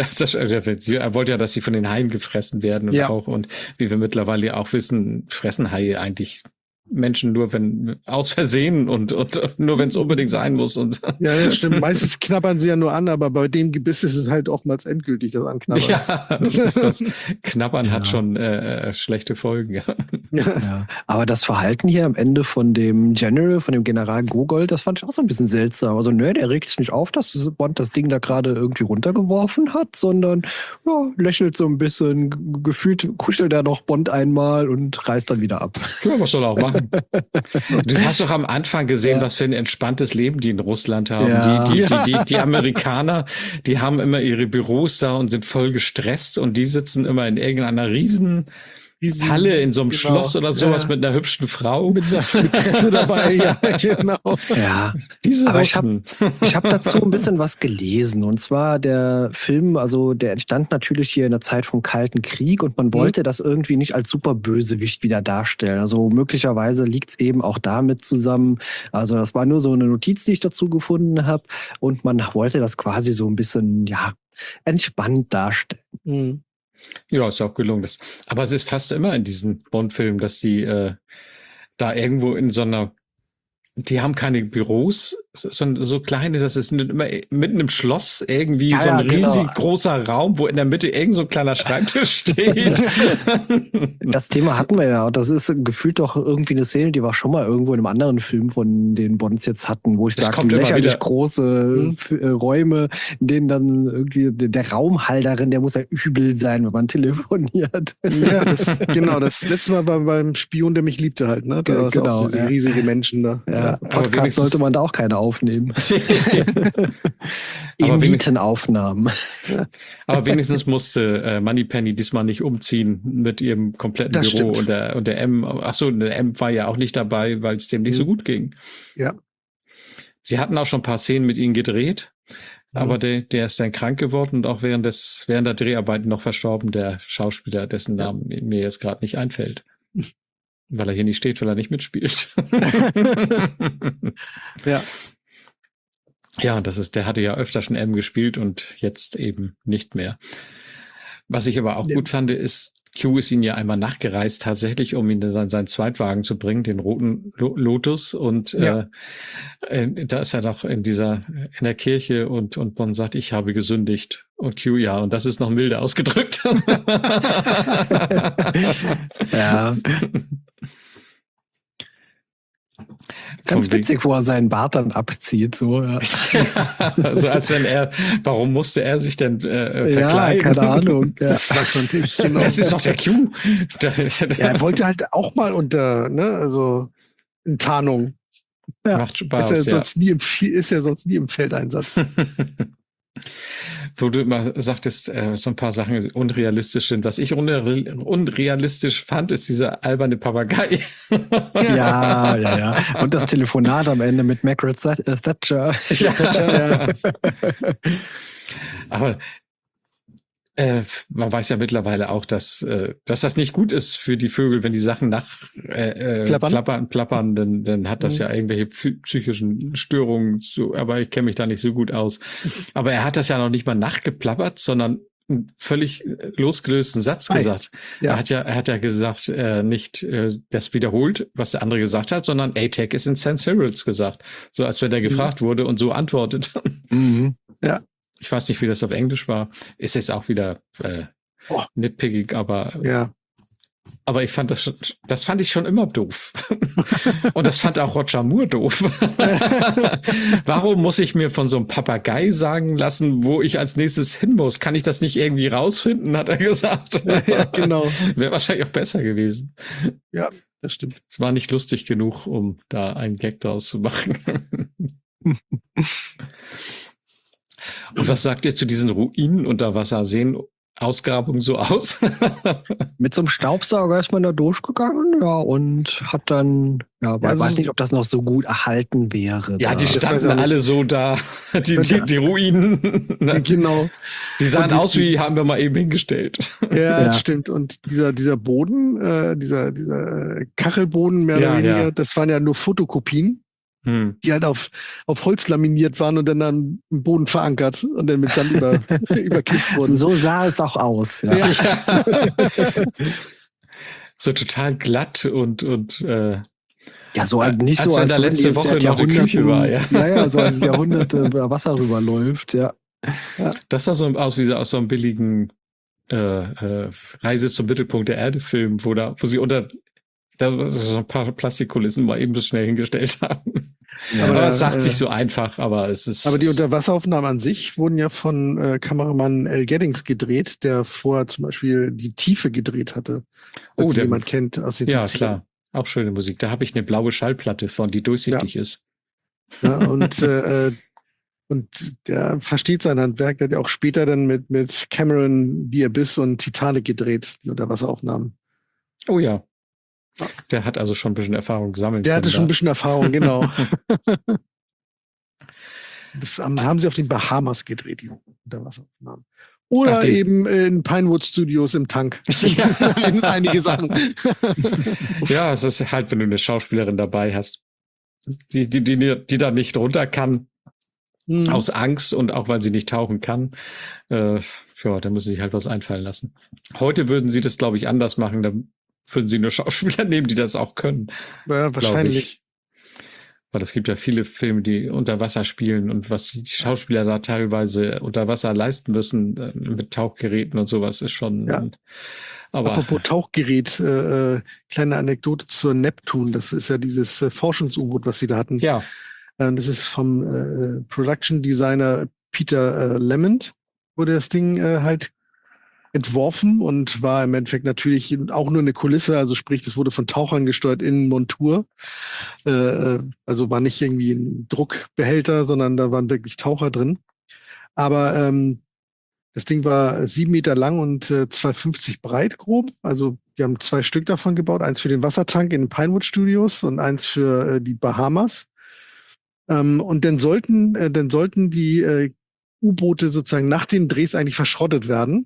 er wollte ja, dass sie von den Haien gefressen werden und wie wir mittlerweile auch wissen, fressen Haie eigentlich Menschen nur wenn aus Versehen und nur wenn es unbedingt sein muss. Und ja, das stimmt. Meistens knabbern sie ja nur an, aber bei dem Gebiss ist es halt oftmals endgültig das Anknabbern. Ja, das Knabbern hat schon schlechte Folgen. Ja. Aber das Verhalten hier am Ende von dem General Gogol, das fand ich auch so ein bisschen seltsam. Also der regt sich nicht auf, dass Bond das Ding da gerade irgendwie runtergeworfen hat, sondern lächelt so ein bisschen, gefühlt kuschelt er noch Bond einmal und reißt dann wieder ab. Ja, was soll er auch machen? Du hast doch am Anfang gesehen, was für ein entspanntes Leben die in Russland haben. Ja. Die Amerikaner, die haben immer ihre Büros da und sind voll gestresst und die sitzen immer in irgendeiner riesen Halle in so einem Schloss oder sowas mit einer hübschen Frau. Mit einer Mätresse dabei, ja, genau. Ja, aber ich hab dazu ein bisschen was gelesen. Und zwar der Film, also der entstand natürlich hier in der Zeit vom Kalten Krieg und man wollte das irgendwie nicht als super Bösewicht wieder darstellen. Also möglicherweise liegt es eben auch damit zusammen. Also das war nur so eine Notiz, die ich dazu gefunden habe. Und man wollte das quasi so ein bisschen, entspannt darstellen. Ja, ist auch gelungen. Aber es ist fast immer in diesen Bond-Filmen, dass die da irgendwo in so einer, die haben keine Büros, sondern so kleine, das ist immer mitten im Schloss irgendwie so ein riesig großer Raum, wo in der Mitte irgend so ein kleiner Schreibtisch steht. Das Thema hatten wir ja. Das ist gefühlt doch irgendwie eine Szene, die wir schon mal irgendwo in einem anderen Film von den Bonds jetzt hatten, wo ich sage, lächerlich große Räume, in denen dann irgendwie der Raumhalterin, der muss ja übel sein, wenn man telefoniert. Ja, das letzte Mal war beim Spion, der mich liebte halt, ne? Da auch diese riesige Menschen da. Ja, Podcast sollte man da auch keine aufnehmen. Imitenaufnahmen. Aber wenigstens musste Moneypenny diesmal nicht umziehen mit ihrem kompletten Büro und der M. Achso, der M war ja auch nicht dabei, weil es dem nicht so gut ging. Ja. Sie hatten auch schon ein paar Szenen mit ihnen gedreht. Aber der ist dann krank geworden und auch während der Dreharbeiten noch verstorben, der Schauspieler, dessen Namen mir jetzt gerade nicht einfällt. Weil er hier nicht steht, weil er nicht mitspielt. Ja. Ja, der hatte ja öfter schon M gespielt und jetzt eben nicht mehr. Was ich aber auch gut fand, ist, Q ist ihn ja einmal nachgereist, tatsächlich, um ihn in seinen Zweitwagen zu bringen, den roten Lotus. Und da ist er doch in der Kirche und Bond sagt, ich habe gesündigt. Und Q, ja, und das ist noch milde ausgedrückt. Ja. Ganz witzig, wo er seinen Bart dann abzieht. So, ja. Also als warum musste er sich denn verkleiden? Ja, keine Ahnung. Ja. Das ist doch der Q. Er wollte halt auch mal also in Tarnung. Ja. Macht Spaß, ist er sonst nie im Feldeinsatz. Wo du immer sagtest, so ein paar Sachen unrealistisch sind. Was ich unrealistisch fand, ist dieser alberne Papagei. Ja. Und das Telefonat am Ende mit Margaret Thatcher. Ja. Aber man weiß ja mittlerweile auch, dass das nicht gut ist für die Vögel, wenn die Sachen plappern, dann hat das ja irgendwelche psychischen Störungen. Aber ich kenne mich da nicht so gut aus. Aber er hat das ja noch nicht mal nachgeplappert, sondern einen völlig losgelösten Satz gesagt. Ja. Er hat ja gesagt, nicht das wiederholt, was der andere gesagt hat, sondern ATAC ist in St. Cyril's gesagt. So als wenn er gefragt wurde und so antwortet. Mhm. Ja. Ich weiß nicht, wie das auf Englisch war. Ist jetzt auch wieder nitpickig, aber ich fand das fand ich schon immer doof. Und das fand auch Roger Moore doof. Warum muss ich mir von so einem Papagei sagen lassen, wo ich als nächstes hin muss? Kann ich das nicht irgendwie rausfinden, hat er gesagt. Ja, genau. Wäre wahrscheinlich auch besser gewesen. Ja, das stimmt. Es war nicht lustig genug, um da einen Gag draus zu machen. Und was sagt ihr zu diesen Ruinen unter Wasser? Sehen Ausgrabungen so aus? Mit so einem Staubsauger ist man da durchgegangen, und hat dann, weiß nicht, ob das noch so gut erhalten wäre. Ja, die standen alle so da, die Ruinen. Genau. Die sahen aus wie, haben wir mal eben hingestellt. Ja, stimmt. Und dieser Boden, dieser Kachelboden mehr oder weniger, das waren ja nur Fotokopien. Die halt auf Holz laminiert waren und dann im Boden verankert und dann mit Sand überkippt wurden. So sah es auch aus. Ja. So total glatt und so nicht als so, wenn da letzte Woche noch eine Küche war. Ja, so als Jahrhunderte Wasser rüberläuft. Ja. Das sah so aus wie aus so einem billigen Reise zum Mittelpunkt der Erde Film, wo sie so ein paar Plastikkulissen mal eben so schnell hingestellt haben. Ja, aber es sagt sich so einfach, aber es ist... Aber die Unterwasseraufnahmen an sich wurden ja von Kameramann Al Giddings gedreht, der vorher zum Beispiel die Tiefe gedreht hatte. Den jemand kennt aus den 70ern. Ja, klar. Auch schöne Musik. Da habe ich eine blaue Schallplatte von, die durchsichtig ist. Ja, und der versteht sein Handwerk. Der hat ja auch später dann mit Cameron The Abyss und Titanic gedreht, die Unterwasseraufnahmen. Oh ja. Der hat also schon ein bisschen Erfahrung gesammelt. Der hatte schon ein bisschen Erfahrung, genau. Das haben sie auf den Bahamas gedreht, die Unterwasseraufnahmen. Oder eben in Pinewood Studios im Tank. In einige Sachen. Ja, es ist halt, wenn du eine Schauspielerin dabei hast, die da nicht runter kann, aus Angst und auch weil sie nicht tauchen kann, da muss sie sich halt was einfallen lassen. Heute würden sie das, glaube ich, anders machen. Da würden sie nur Schauspieler nehmen, die das auch können. Ja, wahrscheinlich. Weil es gibt ja viele Filme, die unter Wasser spielen und was die Schauspieler da teilweise unter Wasser leisten müssen mit Tauchgeräten und sowas ist schon... Ja. Aber apropos Tauchgerät, kleine Anekdote zur Neptun. Das ist ja dieses Forschungs-U-Boot, was sie da hatten. Ja. Das ist vom Production Designer Peter Lemond, wurde das Ding halt entworfen und war im Endeffekt natürlich auch nur eine Kulisse, also sprich, das wurde von Tauchern gesteuert in Montur. Also war nicht irgendwie ein Druckbehälter, sondern da waren wirklich Taucher drin. Aber das Ding war 7 Meter lang und 2,50 breit grob. Also die haben 2 Stück davon gebaut, eins für den Wassertank in den Pinewood Studios und eins für die Bahamas. Und dann sollten die U-Boote sozusagen nach den Drehs eigentlich verschrottet werden.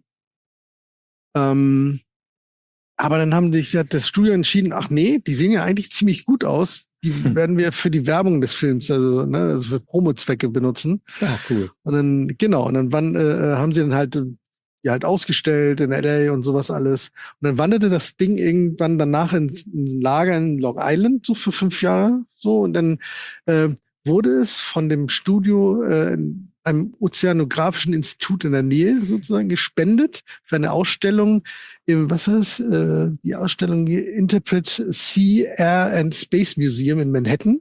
Aber dann haben sich das Studio entschieden, ach nee, die sehen ja eigentlich ziemlich gut aus. Die werden wir für die Werbung des Films, also für Promo-Zwecke benutzen. Ja, cool. Und dann, genau, und dann haben sie dann halt ausgestellt in LA und sowas alles. Und dann wanderte das Ding irgendwann danach ins Lager in Long Island, so für 5 Jahre, so. Und dann wurde es von dem Studio einem Ozeanografischen Institut in der Nähe sozusagen gespendet für eine Ausstellung im, die Ausstellung Interpret Sea, Air and Space Museum in Manhattan.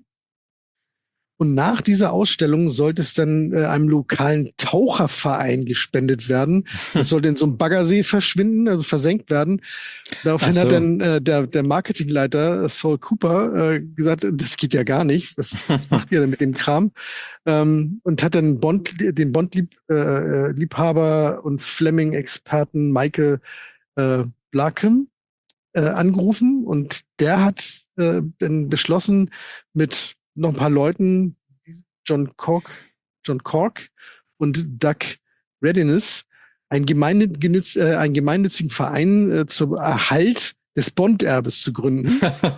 Und nach dieser Ausstellung sollte es dann einem lokalen Taucherverein gespendet werden. Das sollte in so einem Baggersee verschwinden, also versenkt werden. Daraufhin hat dann der Marketingleiter Saul Cooper gesagt, das geht ja gar nicht. Was macht ihr denn mit dem Kram? Und hat dann den Bond-Liebhaber und Fleming-Experten Michael Blackham angerufen. Und der hat dann beschlossen, mit noch ein paar Leuten, John Cork und Doug Readiness, einen gemeinnützigen Verein zum Erhalt des Bond-Erbes zu gründen.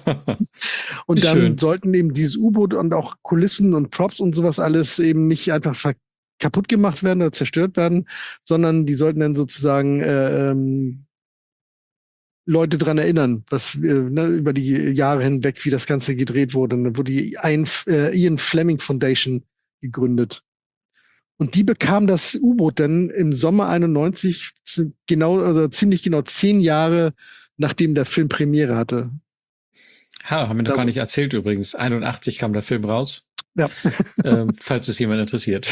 Und dann sollten eben dieses U-Boot und auch Kulissen und Props und sowas alles eben nicht einfach kaputt gemacht werden oder zerstört werden, sondern die sollten dann sozusagen Leute dran erinnern, was über die Jahre hinweg, wie das Ganze gedreht wurde. Und dann wurde die Ian Fleming Foundation gegründet. Und die bekam das U-Boot dann im Sommer 91, ziemlich genau 10 Jahre, nachdem der Film Premiere hatte. Haben wir noch gar nicht erzählt übrigens. 81 kam der Film raus. Ja. Falls es jemand interessiert.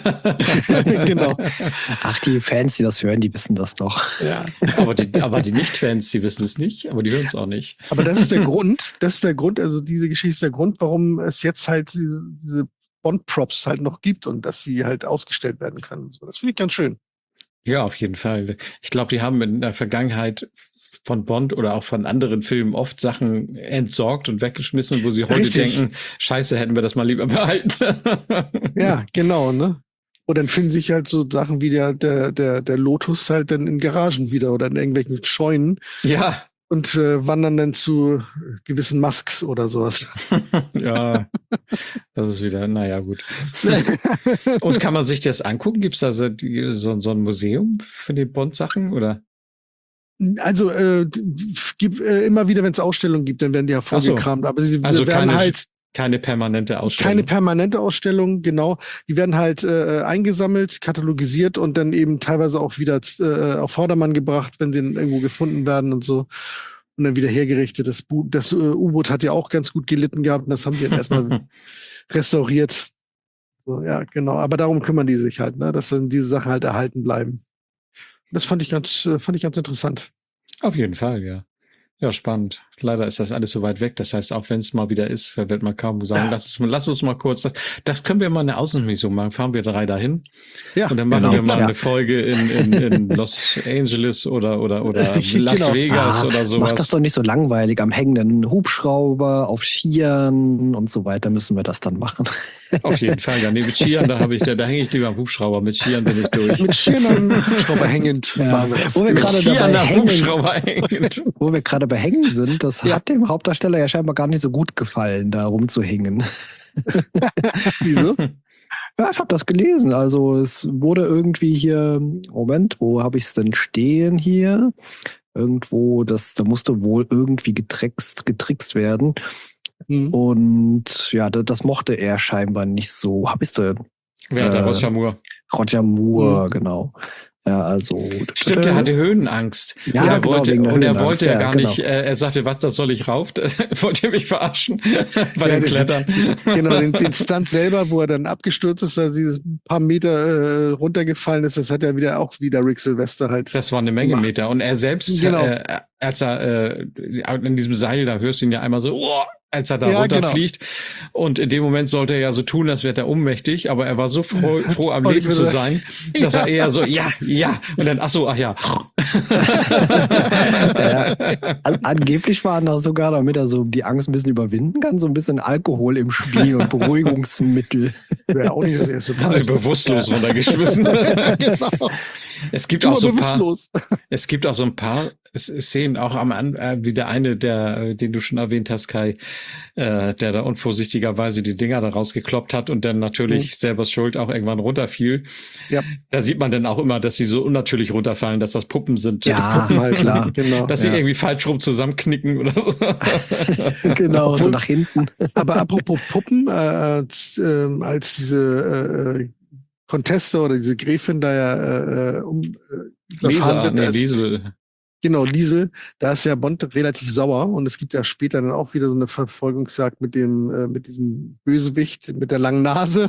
Genau. Ach, die Fans, die das hören, die wissen das doch. Ja. Aber die Nicht-Fans, die wissen es nicht, aber die hören es auch nicht. Aber das ist der Grund, also diese Geschichte ist der Grund, warum es jetzt halt diese Bond-Props halt noch gibt und dass sie halt ausgestellt werden können. Das finde ich ganz schön. Ja, auf jeden Fall. Ich glaube, die haben in der Vergangenheit von Bond oder auch von anderen Filmen oft Sachen entsorgt und weggeschmissen, wo sie heute denken, scheiße, hätten wir das mal lieber behalten. Ja, genau, ne? Und dann finden sich halt so Sachen wie der Lotus halt dann in Garagen wieder oder in irgendwelchen Scheunen. Ja. Und wandern dann zu gewissen Masks oder sowas. Ja, das ist wieder, naja, gut. Und kann man sich das angucken? Gibt es da so ein Museum für die Bond-Sachen, oder? Also gibt immer wieder, wenn es Ausstellungen gibt, dann werden die hervorgekramt. Aber sie werden keine permanente Ausstellung. Keine permanente Ausstellung, genau. Die werden halt eingesammelt, katalogisiert und dann eben teilweise auch wieder auf Vordermann gebracht, wenn sie dann irgendwo gefunden werden und so. Und dann wieder hergerichtet. Das U-Boot hat ja auch ganz gut gelitten gehabt und das haben sie dann erstmal restauriert. So, ja, genau. Aber darum kümmern die sich halt, ne, dass dann diese Sachen halt erhalten bleiben. Das fand ich ganz interessant. Auf jeden Fall, ja. Ja, spannend. Leider ist das alles so weit weg. Das heißt, auch wenn es mal wieder ist, wird man kaum sagen, lass uns mal kurz. Das können wir mal eine Außenmission machen. Fahren wir 3 dahin. Ja, und dann machen wir mal eine Folge in Los Angeles oder Las Vegas oder sowas. Macht das doch nicht so langweilig. Am hängenden Hubschrauber, auf Skiern und so weiter müssen wir das dann machen. Auf jeden Fall. Ja, nee, mit Skiern, da hänge ich lieber am Hubschrauber. Mit Skiern bin ich durch. Mit Skiern am Hubschrauber hängend. Ja. Wo wir gerade bei Hängen sind, das hat dem Hauptdarsteller ja scheinbar gar nicht so gut gefallen, da rumzuhängen. Wieso? Ja, ich habe das gelesen. Also es wurde irgendwie hier, Moment, wo habe ich es denn stehen hier? Irgendwo, da musste wohl irgendwie getrickst werden. Und ja, das mochte er scheinbar nicht so. Der Roger Moore. Roger Moore, genau. Ja, also. Stimmt, er hatte Höhenangst. Ja, er wollte ja gar genau. nicht, er sagte, was, das soll ich rauf? Wollt ihr mich verarschen? Bei dem Klettern. Genau, den Stunt selber, wo er dann abgestürzt ist, also dieses paar Meter runtergefallen ist, das hat ja auch wieder Rick Sylvester halt. Das war eine Menge gemacht. Meter. Und er selbst, genau. Als er in diesem Seil, da hörst du ihn ja einmal so, als er da runterfliegt. Genau. Und in dem Moment sollte er ja so tun, als wäre er ohnmächtig, aber er war so froh am Leben zu sein, dass er eher so, ja, und dann, ach ja. Angeblich waren da sogar, damit er so die Angst ein bisschen überwinden kann, so ein bisschen Alkohol im Spiel und Beruhigungsmittel. wäre auch nicht das erste Mal. Bewusstlos runtergeschmissen. Genau. Es gibt auch so ein paar Szenen, auch wie der eine, den du schon erwähnt hast, Kai, der da unvorsichtiger die Dinger da rausgekloppt hat und dann natürlich selber schuld auch irgendwann runterfiel. Ja. Da sieht man dann auch immer, dass sie so unnatürlich runterfallen, dass das Puppen sind. Ja, Puppen halt, klar. Genau. Dass sie irgendwie falsch rum zusammenknicken oder so. Genau, so nach hinten. Aber apropos Puppen, als diese Contessa oder diese Gräfin da ja Liesel. Genau, Liesel, da ist ja Bond relativ sauer und es gibt ja später dann auch wieder so eine Verfolgungsjagd mit diesem Bösewicht mit der langen Nase.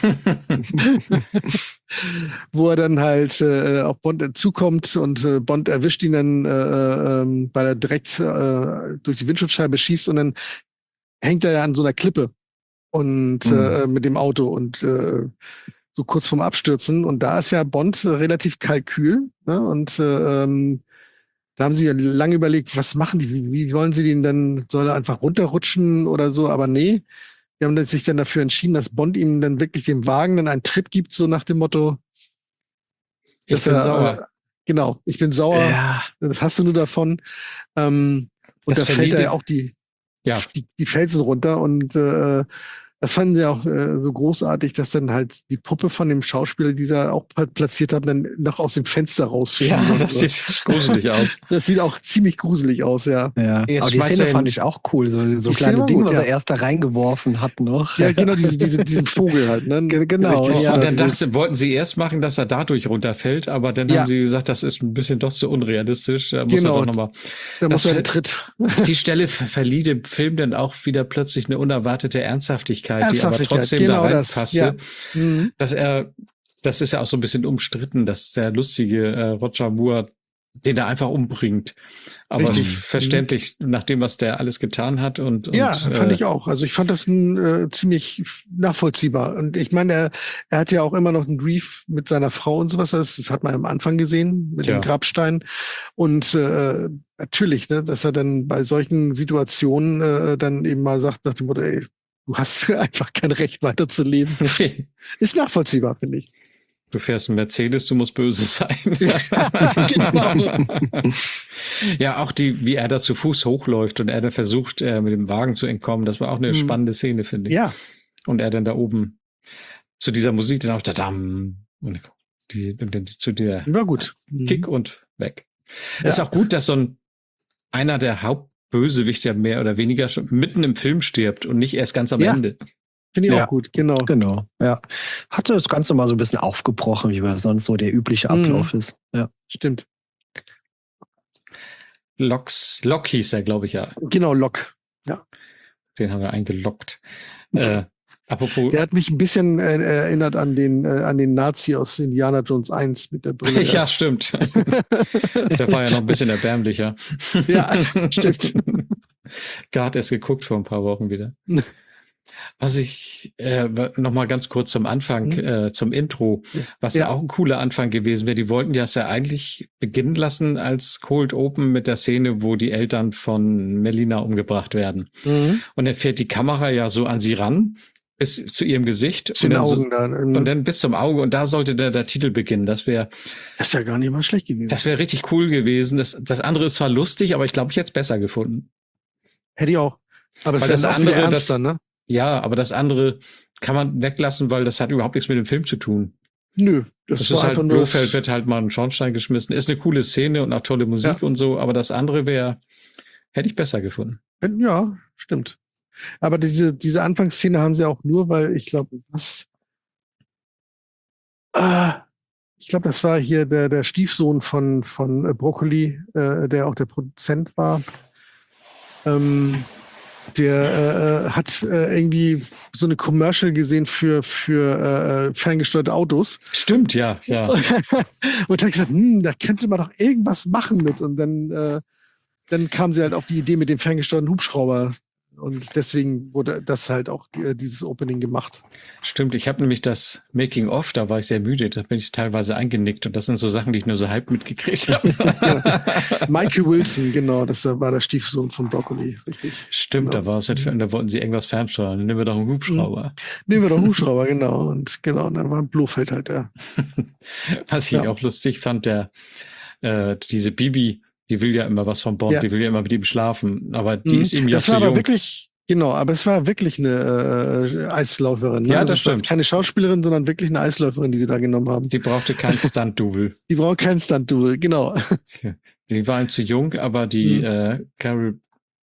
Wo er dann halt auf Bond zukommt und Bond erwischt ihn dann, weil er direkt durch die Windschutzscheibe schießt und dann hängt er ja an so einer Klippe und mit dem Auto und so kurz vorm Abstürzen. Und da ist ja Bond relativ kalkül, ne? Und da haben sie ja lange überlegt, was machen die? Wie wollen sie den dann? Soll er einfach runterrutschen oder so? Aber nee, die haben sich dann dafür entschieden, dass Bond ihm dann wirklich dem Wagen dann einen Tritt gibt, so nach dem Motto. Ich bin sauer. Genau, ich bin sauer. Ja. Das hast du nur davon. Und da fällt er ja auch die Felsen runter und das fanden sie auch so großartig, dass dann halt die Puppe von dem Schauspieler, die sie auch platziert haben, dann noch aus dem Fenster rausfliegt. Ja, das sieht gruselig aus. Das sieht auch ziemlich gruselig aus, ja. Aber die Szene fand ich auch cool. So kleine Dinge, was er erst da reingeworfen hat noch. Ja, genau, diesen Vogel halt. Ne? Genau. Ja, und dann wollten sie erst machen, dass er dadurch runterfällt, aber dann haben sie gesagt, das ist ein bisschen doch zu unrealistisch. Da muss er doch nochmal. Da muss er einen Tritt. Die Stelle verlieh dem Film dann auch wieder plötzlich eine unerwartete Ernsthaftigkeit, die aber trotzdem genau da reinpasste. Ja. Das ist ja auch so ein bisschen umstritten, dass der lustige Roger Moore den da einfach umbringt. Aber Richtig. Verständlich, nach dem, was der alles getan hat. Und fand ich auch. Also ich fand das ziemlich nachvollziehbar. Und ich meine, er hat ja auch immer noch einen Grief mit seiner Frau und sowas. Das hat man am Anfang gesehen mit dem Grabstein. Und natürlich, ne, dass er dann bei solchen Situationen dann eben mal sagt, nach dem Motto, ey, du hast einfach kein Recht weiterzuleben. Ist nachvollziehbar, finde ich. Du fährst einen Mercedes, du musst böse sein. Genau. Ja, auch wie er da zu Fuß hochläuft und er dann versucht, mit dem Wagen zu entkommen, das war auch eine spannende Szene, finde ich. Ja. Und er dann da oben zu dieser Musik dann auch Tadam und zu der War gut. Kick und weg. Es ist auch gut, dass einer der Hauptbösewichte mehr oder weniger schon mitten im Film stirbt und nicht erst ganz am Ende. Finde ich auch gut, genau. Genau, ja. Hatte das Ganze mal so ein bisschen aufgebrochen, wie sonst so der übliche Ablauf ist. Ja, stimmt. Locke hieß er, glaube ich, ja. Genau, Locke, ja. Den haben wir eingeloggt. Apropos. Der hat mich ein bisschen erinnert an den Nazi aus Indiana Jones 1 mit der Brille. Ja, stimmt. Der war ja noch ein bisschen erbärmlicher. Ja, stimmt. Gerade erst geguckt vor ein paar Wochen wieder. Was ich noch mal ganz kurz zum Anfang, zum Intro, was ja auch ein cooler Anfang gewesen wäre. Die wollten ja eigentlich beginnen lassen als Cold Open mit der Szene, wo die Eltern von Melina umgebracht werden. Und dann fährt die Kamera ja so an sie ran, bis zu ihrem Gesicht. Zu den Augen dann. Und dann bis zum Auge. Und da sollte der Titel beginnen. Das ist ja gar nicht mal schlecht gewesen. Das wäre richtig cool gewesen. Das andere ist zwar lustig, aber ich glaube, ich hätte es besser gefunden. Hätte ich auch. Aber es das andere ernster, ne? Ja, aber das andere kann man weglassen, weil das hat überhaupt nichts mit dem Film zu tun. Nö, das ist war halt, einfach nur. Blofeld wird halt mal einen Schornstein geschmissen. Ist eine coole Szene und auch tolle Musik und so, aber das andere hätte ich besser gefunden. Ja, stimmt. Aber diese Anfangsszene haben sie auch nur, weil ich glaube, ich glaube, das war hier der Stiefsohn von Broccoli, der auch der Produzent war. Der hat irgendwie so eine Commercial gesehen für ferngesteuerte Autos. Stimmt, ja. Und hat gesagt, da könnte man doch irgendwas machen mit. Und dann kamen sie halt auf die Idee mit dem ferngesteuerten Hubschrauber. Und deswegen wurde das halt auch dieses Opening gemacht. Stimmt, ich habe nämlich das Making-of, da war ich sehr müde, da bin ich teilweise eingenickt und das sind so Sachen, die ich nur so halb mitgekriegt habe. Ja. Michael Wilson, genau, das war der Stiefsohn von Broccoli, richtig. Stimmt, genau. da wollten sie irgendwas fernsteuern. Nehmen wir doch einen Hubschrauber. Nehmen wir doch einen Hubschrauber, genau. Und dann war Blofeld halt der. Was ich auch lustig fand, diese Bibi, die will ja immer was von Bond, die will ja immer mit ihm schlafen, aber die ist ihm ja zu jung. Aber wirklich, genau, aber es war wirklich eine Eisläuferin. Ne? Ja, das stimmt. Keine Schauspielerin, sondern wirklich eine Eisläuferin, die sie da genommen haben. Die brauchte kein Stunt-Double. Die braucht kein Stunt-Double, genau. Die war ihm zu jung, aber die Carol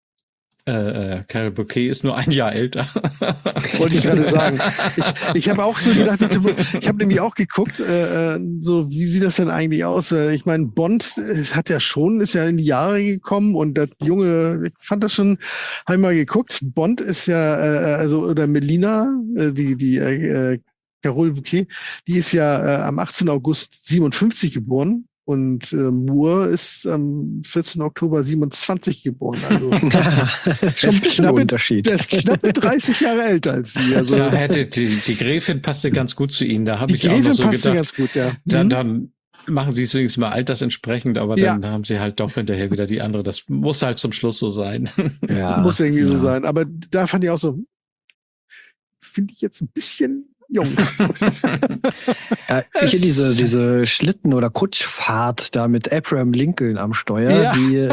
Bouquet ist nur ein Jahr älter. Wollte ich gerade sagen. Ich habe auch so gedacht, ich habe nämlich auch geguckt, so wie sieht das denn eigentlich aus? Ich meine, Bond ist ja in die Jahre gekommen und das Junge, ich fand das schon, habe ich mal geguckt, Bond ist ja, oder Melina, die Carole Bouquet, die ist ja am 18. August 57 geboren. Und Moore ist am 14. Oktober 27 geboren. Also das ist ein Unterschied. Der ist knappe 30 Jahre älter als sie. Also ja, die Gräfin passte ganz gut zu ihnen. Da habe ich auch noch so gedacht, ganz gut, ja. Dann machen sie es wenigstens mal altersentsprechend, aber dann haben sie halt doch hinterher wieder die andere. Das muss halt zum Schluss so sein. Ja, muss irgendwie so sein. Aber da fand ich auch so, finde ich jetzt ein bisschen jung. Ja, ich diese Schlitten- oder Kutschfahrt da mit Abraham Lincoln am Steuer,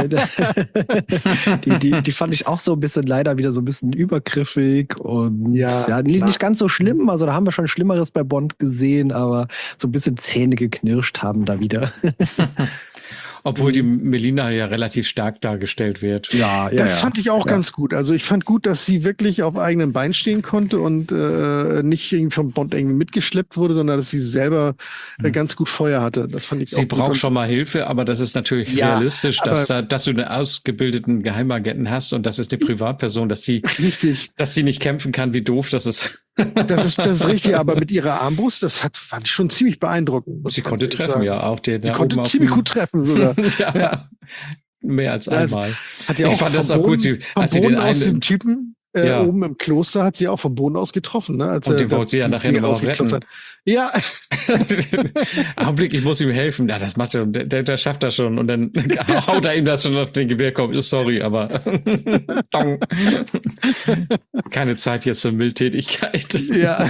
die fand ich auch so ein bisschen, leider wieder so ein bisschen übergriffig und nicht ganz so schlimm. Also da haben wir schon Schlimmeres bei Bond gesehen, aber so ein bisschen Zähne geknirscht haben da wieder. Obwohl die Melina ja relativ stark dargestellt wird. Das fand ich auch ganz gut. Also ich fand gut, dass sie wirklich auf eigenen Beinen stehen konnte und nicht irgendwie vom Bond irgendwie mitgeschleppt wurde, sondern dass sie selber ganz gut Feuer hatte. Das fand ich auch gut. Sie braucht schon mal Hilfe, aber das ist natürlich realistisch, dass du einen ausgebildeten Geheimagenten hast und das ist eine Privatperson, dass sie nicht kämpfen kann, wie doof das ist. Das ist richtig, aber mit ihrer Armbrust, fand ich schon ziemlich beeindruckend. Sie konnte treffen, auch die konnte ziemlich gut treffen sogar. ja. Mehr als einmal. Hat ja ich auch fand das auch gut, als sie den aus dem Typen oben im Kloster hat sie auch vom Boden aus getroffen. Ne? Und den wollte sie ja nachher noch retten. Hat. Ja. Augenblick, ich muss ihm helfen. Ja, das macht er, der schafft das schon. Und dann haut er ihm das schon noch den Gewehrkorb. Sorry, aber keine Zeit jetzt für Mildtätigkeit. Ja.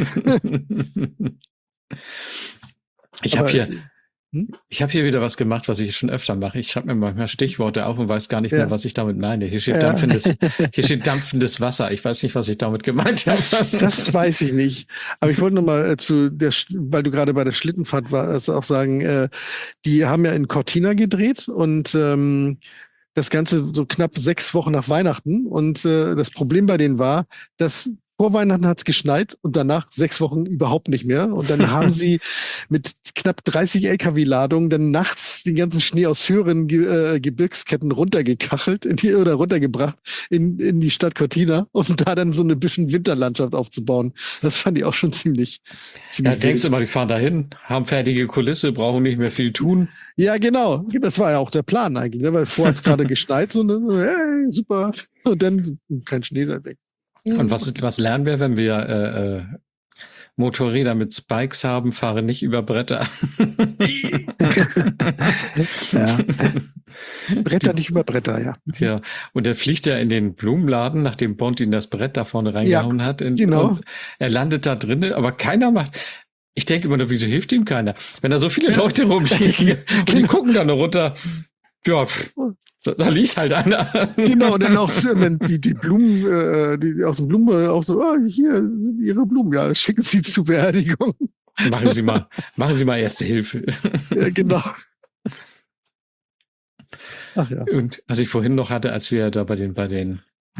Ich habe hier wieder was gemacht, was ich schon öfter mache. Ich schreibe mir manchmal Stichworte auf und weiß gar nicht mehr, was ich damit meine. Hier steht dampfendes Wasser. Ich weiß nicht, was ich damit gemeint habe. Das weiß ich nicht. Aber ich wollte noch mal weil du gerade bei der Schlittenfahrt warst, auch sagen, die haben ja in Cortina gedreht und das Ganze so knapp 6 Wochen nach Weihnachten. Und das Problem bei denen war, dass vor Weihnachten hat es geschneit und danach 6 Wochen überhaupt nicht mehr. Und dann haben sie mit knapp 30 LKW-Ladungen dann nachts den ganzen Schnee aus höheren Gebirgsketten runtergekachelt runtergebracht in die Stadt Cortina, um da dann so eine bisschen Winterlandschaft aufzubauen. Das fand ich auch schon ziemlich denkst du mal, die fahren dahin, haben fertige Kulisse, brauchen nicht mehr viel tun. Ja, genau. Das war ja auch der Plan eigentlich, ne? Weil vorher hat es gerade geschneit, hey, super. Und dann kein Schnee weg. Und was lernen wir, wenn wir Motorräder mit Spikes haben, fahren nicht über Bretter. Bretter nicht über Bretter, ja. Ja, und er fliegt ja in den Blumenladen, nachdem Bond ihn das Brett da vorne reingehauen hat. Genau. Und er landet da drinnen, aber keiner macht... Ich denke immer nur, wieso hilft ihm keiner? Wenn da so viele Leute rumliegen und die gucken da nur runter, da liegt halt einer. Genau, und dann auch die Blumen, die aus dem Blumen auch so, hier sind Ihre Blumen, ja, schicken Sie zur Beerdigung. Machen Sie mal Erste Hilfe. Ja, genau. Ach ja. Und was ich vorhin noch hatte, als wir da bei den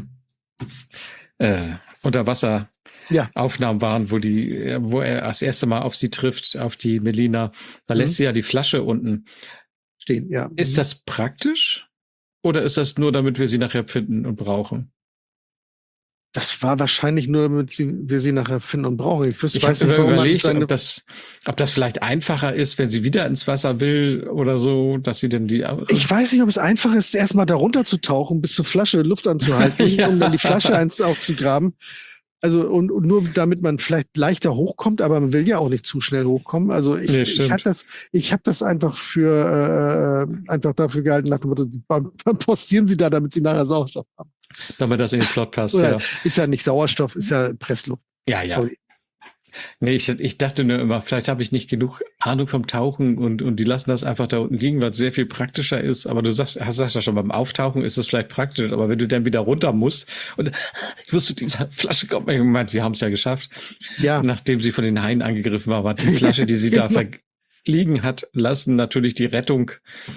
Unterwasseraufnahmen waren, wo er das erste Mal auf sie trifft, auf die Melina, da lässt sie ja die Flasche unten stehen, ja. Ist das praktisch? Oder ist das nur, damit wir sie nachher finden und brauchen? Das war wahrscheinlich nur, damit wir sie nachher finden und brauchen. Ich habe mir überlegt, ob das vielleicht einfacher ist, wenn sie wieder ins Wasser will oder so, dass sie denn Ich weiß nicht, ob es einfach ist, erstmal da runter zu tauchen, bis zur Flasche Luft anzuhalten, um dann die Flasche aufzugraben. Also und nur damit man vielleicht leichter hochkommt, aber man will ja auch nicht zu schnell hochkommen. Also ich habe das einfach einfach dafür gehalten, nach dem Motto, postieren Sie da, damit Sie nachher Sauerstoff haben. Damit das in den Plot passt, ja. Ist ja nicht Sauerstoff, ist ja Pressluft. Ja. Sorry. Nee, ich dachte nur immer, vielleicht habe ich nicht genug Ahnung vom Tauchen und die lassen das einfach da unten liegen, weil es sehr viel praktischer ist. Aber du sagst ja schon, beim Auftauchen ist es vielleicht praktisch, aber wenn du dann wieder runter musst und ich musste dieser Flasche kommen, ich meine, sie haben es ja geschafft. Ja. Nachdem sie von den Haien angegriffen war die Flasche, die sie da liegen hat lassen, natürlich die Rettung.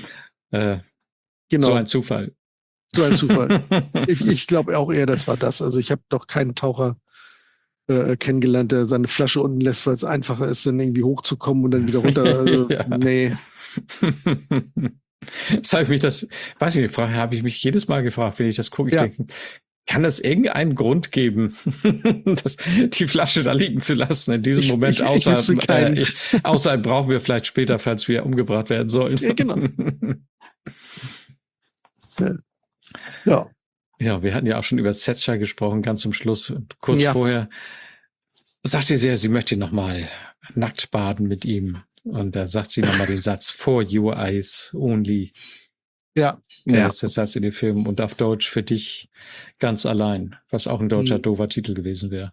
So ein Zufall. So ein Zufall. Ich glaube auch eher, das war das. Also ich habe doch keinen Taucher kennengelernt, der seine Flasche unten lässt, weil es einfacher ist, dann irgendwie hochzukommen und dann wieder runter. Also, nee. Jetzt habe ich mich jedes Mal gefragt, wenn ich das gucke. Ich denke, kann es irgendeinen Grund geben, die Flasche da liegen zu lassen in diesem Moment? Außerhalb brauchen wir vielleicht später, falls wir umgebracht werden sollen. Ja, genau. Ja. Ja, wir hatten ja auch schon über Setzer gesprochen, ganz zum Schluss. Kurz vorher sagte sie möchte nochmal nackt baden mit ihm. Und da sagt sie nochmal den Satz, for your eyes only. Ja. Der letzte Satz in dem Film. Und auf Deutsch für dich ganz allein, was auch ein deutscher doofer Titel gewesen wäre.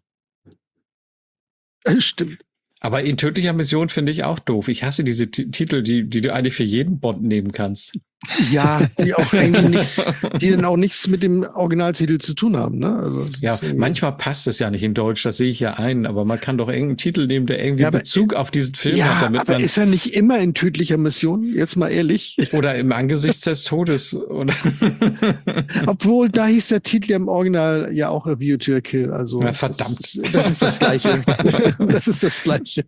Stimmt. Aber in tödlicher Mission finde ich auch doof. Ich hasse diese Titel, die du eigentlich für jeden Bond nehmen kannst. Ja, die dann auch nichts mit dem Originaltitel zu tun haben, ne? Also, ja, manchmal passt es ja nicht in Deutsch, das sehe ich ja ein, aber man kann doch irgendeinen Titel nehmen, der irgendwie Bezug auf diesen Film hat, damit aber ist er nicht immer in tödlicher Mission? Jetzt mal ehrlich. Oder im Angesichts des Todes, oder? Obwohl, da hieß der Titel ja im Original ja auch A View to a Kill, also. Na, verdammt. Das ist das Gleiche. Das ist das Gleiche.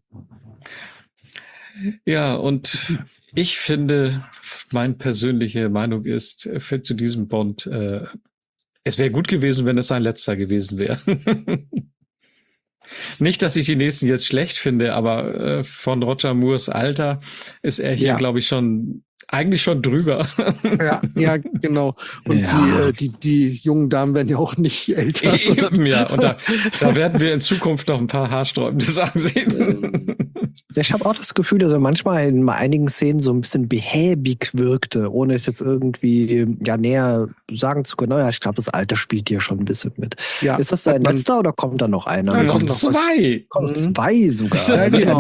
Ja, und ich finde, meine persönliche Meinung ist, zu diesem Bond, es wäre gut gewesen, wenn es sein letzter gewesen wäre. Nicht, dass ich die nächsten jetzt schlecht finde, aber von Roger Moores Alter ist er hier, glaube ich, eigentlich schon drüber. Ja, genau. Und die jungen Damen werden ja auch nicht älter. Und da werden wir in Zukunft noch ein paar haarsträubende Sachen sehen. Ich habe auch das Gefühl, dass er manchmal in einigen Szenen so ein bisschen behäbig wirkte, ohne es jetzt irgendwie näher sagen zu können. Naja, ich glaube, das Alter spielt hier schon ein bisschen mit. Ja, ist das sein letzter oder kommt da noch einer? Da kommt noch zwei. Kommt zwei sogar. Ja, genau.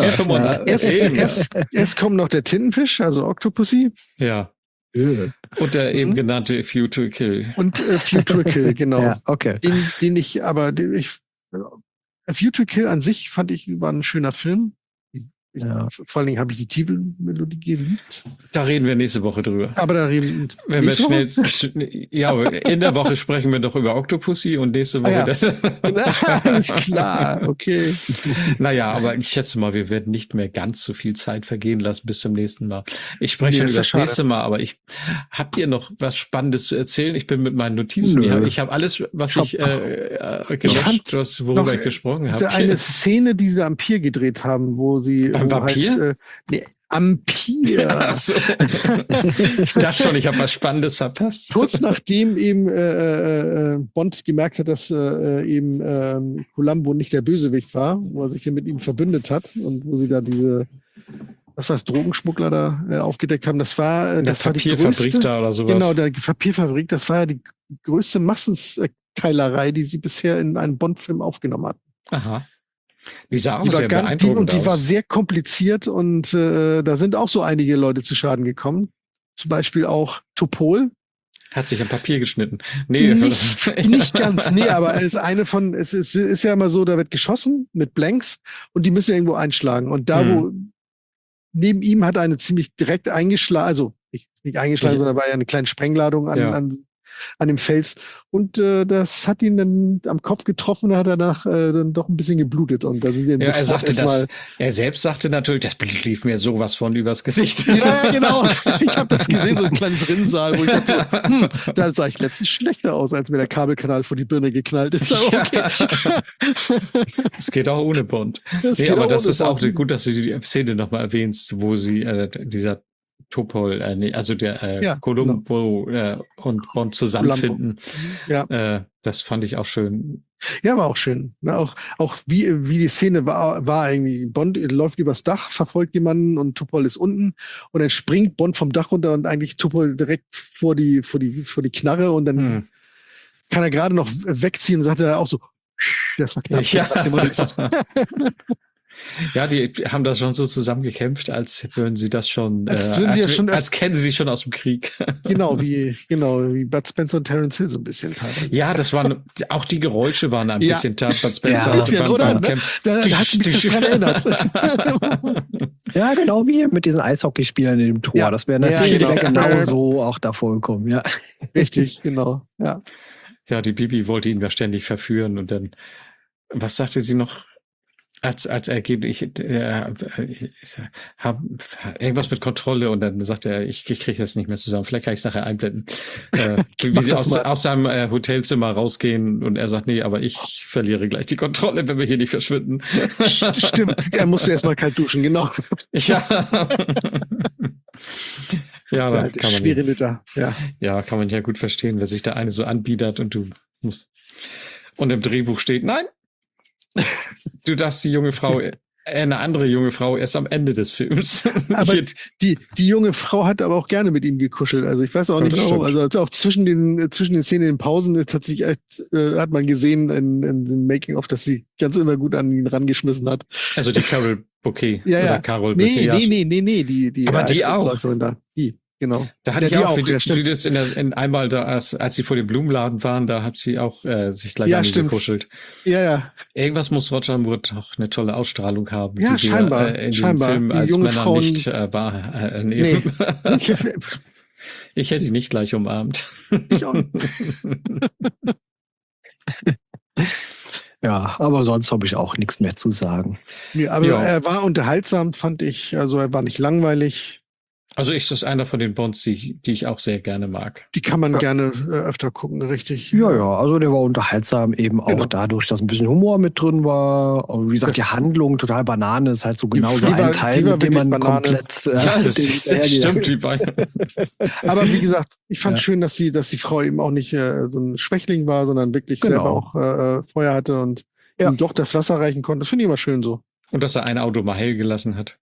Erst kommt noch der Tintenfisch, also Octopussy. Ja. Und der eben genannte A View to a Kill. Und A View to a Kill, genau. Ja, okay. A View to a Kill an sich fand ich, war ein schöner Film. Vor allen Dingen habe ich die Titelmelodie geliebt. Da reden wir nächste Woche drüber. Aber da reden wenn wir schnell, in der Woche sprechen wir doch über Octopussy und nächste Woche. Alles klar, okay. Naja, aber ich schätze mal, wir werden nicht mehr ganz so viel Zeit vergehen lassen bis zum nätzten Mal. Ich spreche über das nächste Mal, aber habt ihr noch was Spannendes zu erzählen? Ich bin mit meinen Notizen, ich habe alles, was ich gelöscht, worüber ich gesprochen habe. Eine Szene, die sie am Pier gedreht haben, wo sie Vampir? Ampir. Also, ich dachte schon, ich habe was Spannendes verpasst. Kurz nachdem eben Bond gemerkt hat, dass eben Columbo nicht der Bösewicht war, wo er sich ja mit ihm verbündet hat und wo sie da Drogenschmuggler da aufgedeckt haben. Das war die Papierfabrik da oder sowas. Genau, der Papierfabrik. Das war ja die größte Massenkeilerei, die sie bisher in einem Bond-Film aufgenommen hatten. Aha. Die sah auch sehr beeindruckend aus. Die war sehr kompliziert und da sind auch so einige Leute zu Schaden gekommen. Zum Beispiel auch Topol. Hat sich am Papier geschnitten. Nee. Nicht ganz, aber es ist ja immer so, da wird geschossen mit Blanks und die müssen ja irgendwo einschlagen. Und da, wo neben ihm hat eine ziemlich direkt eingeschlagen, also nicht eingeschlagen, sondern war ja eine kleine Sprengladung an an dem Fels. Und das hat ihn dann am Kopf getroffen, da hat er danach dann doch ein bisschen geblutet. Und da sind er selbst sagte natürlich, das Blut lief mir sowas von übers Gesicht. Ja, genau. Ich habe das gesehen, so ein kleines Rinnsal, wo ich dachte, da sah ich letztens schlechter aus, als mir der Kabelkanal vor die Birne geknallt ist. Aber okay. Es geht auch ohne Bond. Aber das ist auch gut, dass du die Szene nochmal erwähnst, wo sie dieser Topol, also der Columbo und Bond zusammenfinden. Ja. Das fand ich auch schön. Ja, war auch schön. Auch wie die Szene war irgendwie. Bond läuft übers Dach, verfolgt jemanden und Topol ist unten und dann springt Bond vom Dach runter und eigentlich Topol direkt vor die Knarre und dann kann er gerade noch wegziehen und sagt er auch so, das war knapp. Ja, die haben das schon so zusammengekämpft, als würden sie das schon, als kennen sie sich schon aus dem Krieg. Genau, wie Bud Spencer und Terence Hill so ein bisschen teilweise. Ja, das waren, auch die Geräusche waren ein bisschen Bud Spencer. Ein bisschen, oder? Da hat mich das dran erinnert. Ja, genau wie mit diesen Eishockeyspielern in dem Tor. Ja. Das wäre genau so auch da vorgekommen, ja. Richtig, genau, ja. Ja, die Bibi wollte ihn ja ständig verführen und dann, was sagte sie noch? Als Ergebnis, ich habe irgendwas mit Kontrolle und dann sagt er, ich kriege das nicht mehr zusammen. Vielleicht kann ich es nachher einblenden. Wie sie aus seinem Hotelzimmer rausgehen und er sagt, nee, aber ich verliere gleich die Kontrolle, wenn wir hier nicht verschwinden. Stimmt, er musste erstmal kalt duschen, genau. Ja. Ja, kann man schwere Liter. Ja, kann man ja gut verstehen, wer sich da eine so anbietet und du musst. Und im Drehbuch steht, nein, du darfst die junge Frau, eine andere junge Frau erst am Ende des Films. Aber die junge Frau hat aber auch gerne mit ihm gekuschelt. Also ich weiß auch nicht warum. Also auch zwischen den Szenen in den Pausen hat man gesehen in dem Making-of, dass sie ganz immer gut an ihn rangeschmissen hat. Also die Carol Bouquet. Ja. Carol Bouquet. Nee. Die aber die auch. Da. Die. Genau. Da hatte ich auch, wie du jetzt einmal da, als sie vor dem Blumenladen waren, da hat sie auch sich gleich angekuschelt. Ja. Irgendwas muss Roger Moore auch eine tolle Ausstrahlung haben, ja, die scheinbar, wir in diesem Film als junge Männer Frauen nicht wahrnehmen. Nee. Ich hätte ihn nicht gleich umarmt. Ich auch nicht. Ja, aber sonst habe ich auch nichts mehr zu sagen. Ja, aber er war unterhaltsam, fand ich. Also er war nicht langweilig. Also ist das einer von den Bonds, die ich auch sehr gerne mag. Die kann man gerne öfter gucken, richtig. Ja, also der war unterhaltsam eben auch dadurch, dass ein bisschen Humor mit drin war. Und wie gesagt, die Handlung total Banane ist halt so genauso ein Teil, mit dem man komplett... das stimmt, die beiden. Aber wie gesagt, ich fand schön, dass die Frau eben auch nicht so ein Schwächling war, sondern wirklich selber auch Feuer hatte und ihm doch das Wasser reichen konnte. Das finde ich immer schön so. Und dass er ein Auto mal hell gelassen hat.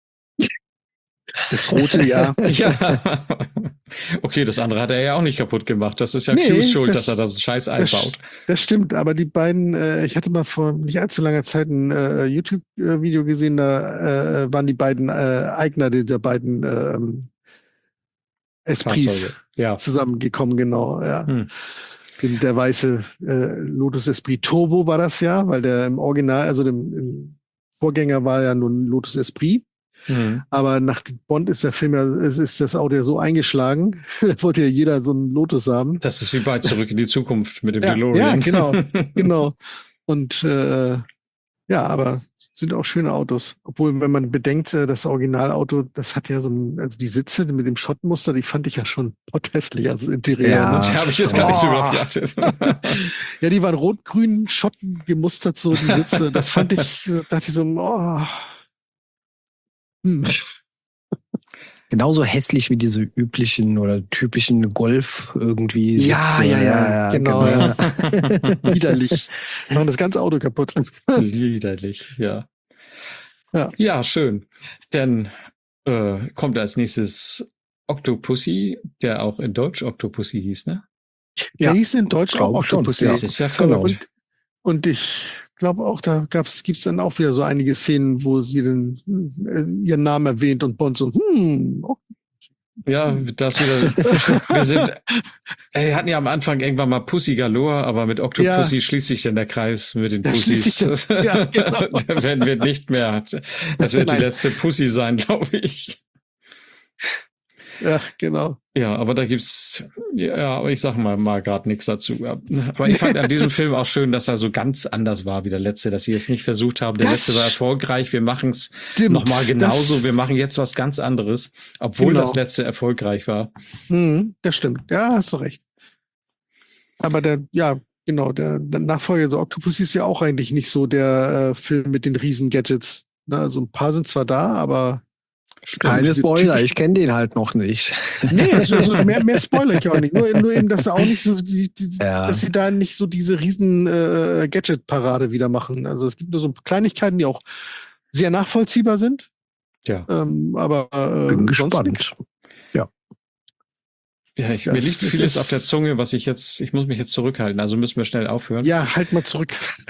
Das rote, ja. Ja. Okay, das andere hat er ja auch nicht kaputt gemacht. Das ist ja Q's Schuld, dass er das Scheiß einbaut. Das stimmt, aber die beiden, ich hatte mal vor nicht allzu langer Zeit ein YouTube-Video gesehen, da waren die beiden Eigner dieser beiden Esprits zusammengekommen, genau. Ja. Der weiße Lotus Esprit Turbo war das ja, weil der im Original, also im Vorgänger war ja nur ein Lotus Esprit. Aber nach Bond ist der Film ist das Auto ja so eingeschlagen, da wollte ja jeder so einen Lotus haben. Das ist wie bei Zurück in die Zukunft mit dem DeLorean. Ja, genau. Und aber sind auch schöne Autos. Obwohl, wenn man bedenkt, das Originalauto, das hat ja also die Sitze mit dem Schottmuster, die fand ich ja schon potthässlich, also Interieur. Ja, da habe ich jetzt gar nicht so überhaupt geachtet. Ja, die waren rot-grün, Schotten gemustert, so die Sitze. Das fand ich, dachte ich so, Genauso hässlich wie diese üblichen oder typischen Golf irgendwie. Ja, genau. Widerlich. Machen das ganze Auto kaputt. Widerlich, ja. Ja, schön. Dann kommt als nächstes Octopussy, der auch in Deutsch Octopussy hieß, ne? Ja, der hieß in Deutsch auch Octopussy. Das ist ja verrückt. Und ich glaube auch, da gibt's dann auch wieder so einige Szenen, wo sie dann ihren Namen erwähnt und Bond so, Ja, das wieder. Wir hatten ja am Anfang irgendwann mal Pussy Galore, aber mit Octopussy schließt sich dann der Kreis mit den Pussys. Ja, genau. Da werden wir nicht mehr. Das wird die letzte Pussy sein, glaube ich. Ja, genau. Ja, aber da gibt's, ja, aber ich sag mal gerade nichts dazu. Aber ich fand an diesem Film auch schön, dass er so ganz anders war wie der letzte, dass sie es nicht versucht haben. Der letzte war erfolgreich, wir machen es nochmal genauso, wir machen jetzt was ganz anderes, obwohl das letzte erfolgreich war. Das stimmt, ja, hast du recht. Aber der Nachfolger, so Octopussy ist ja auch eigentlich nicht so der Film mit den Riesen-Gadgets. Also ein paar sind zwar da, aber keine Spoiler, ich kenne den halt noch nicht. Nee, also mehr Spoiler ich auch nicht. Nur eben, dass er auch nicht so, dass sie da nicht so diese riesen Gadget-Parade wieder machen. Also es gibt nur so Kleinigkeiten, die auch sehr nachvollziehbar sind. Ja. Aber bin gespannt. Ja, mir liegt vieles auf der Zunge, ich muss mich jetzt zurückhalten, also müssen wir schnell aufhören. Ja, halt mal zurück.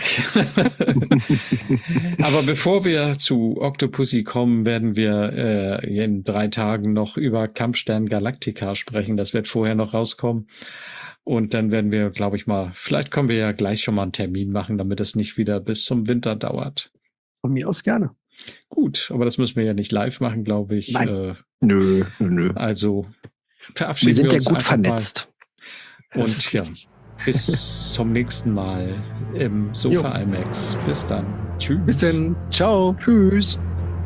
Aber bevor wir zu Octopussy kommen, werden wir in 3 Tagen noch über Kampfstern Galactica sprechen. Das wird vorher noch rauskommen. Und dann werden wir, glaube ich mal, vielleicht können wir ja gleich schon mal einen Termin machen, damit es nicht wieder bis zum Winter dauert. Von mir aus gerne. Gut, aber das müssen wir ja nicht live machen, glaube ich. Nein. Nö. Also verabschieden wir sind ja gut vernetzt. Und ja, bis zum nächsten Mal im Sofa IMAX. Bis dann. Tschüss. Bis dann. Ciao. Tschüss.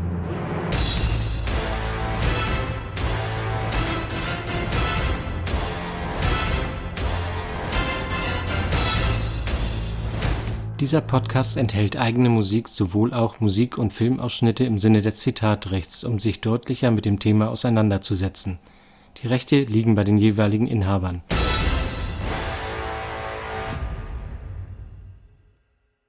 Dieser Podcast enthält eigene Musik, sowohl auch Musik- und Filmausschnitte im Sinne des Zitatrechts, um sich deutlicher mit dem Thema auseinanderzusetzen. Die Rechte liegen bei den jeweiligen Inhabern.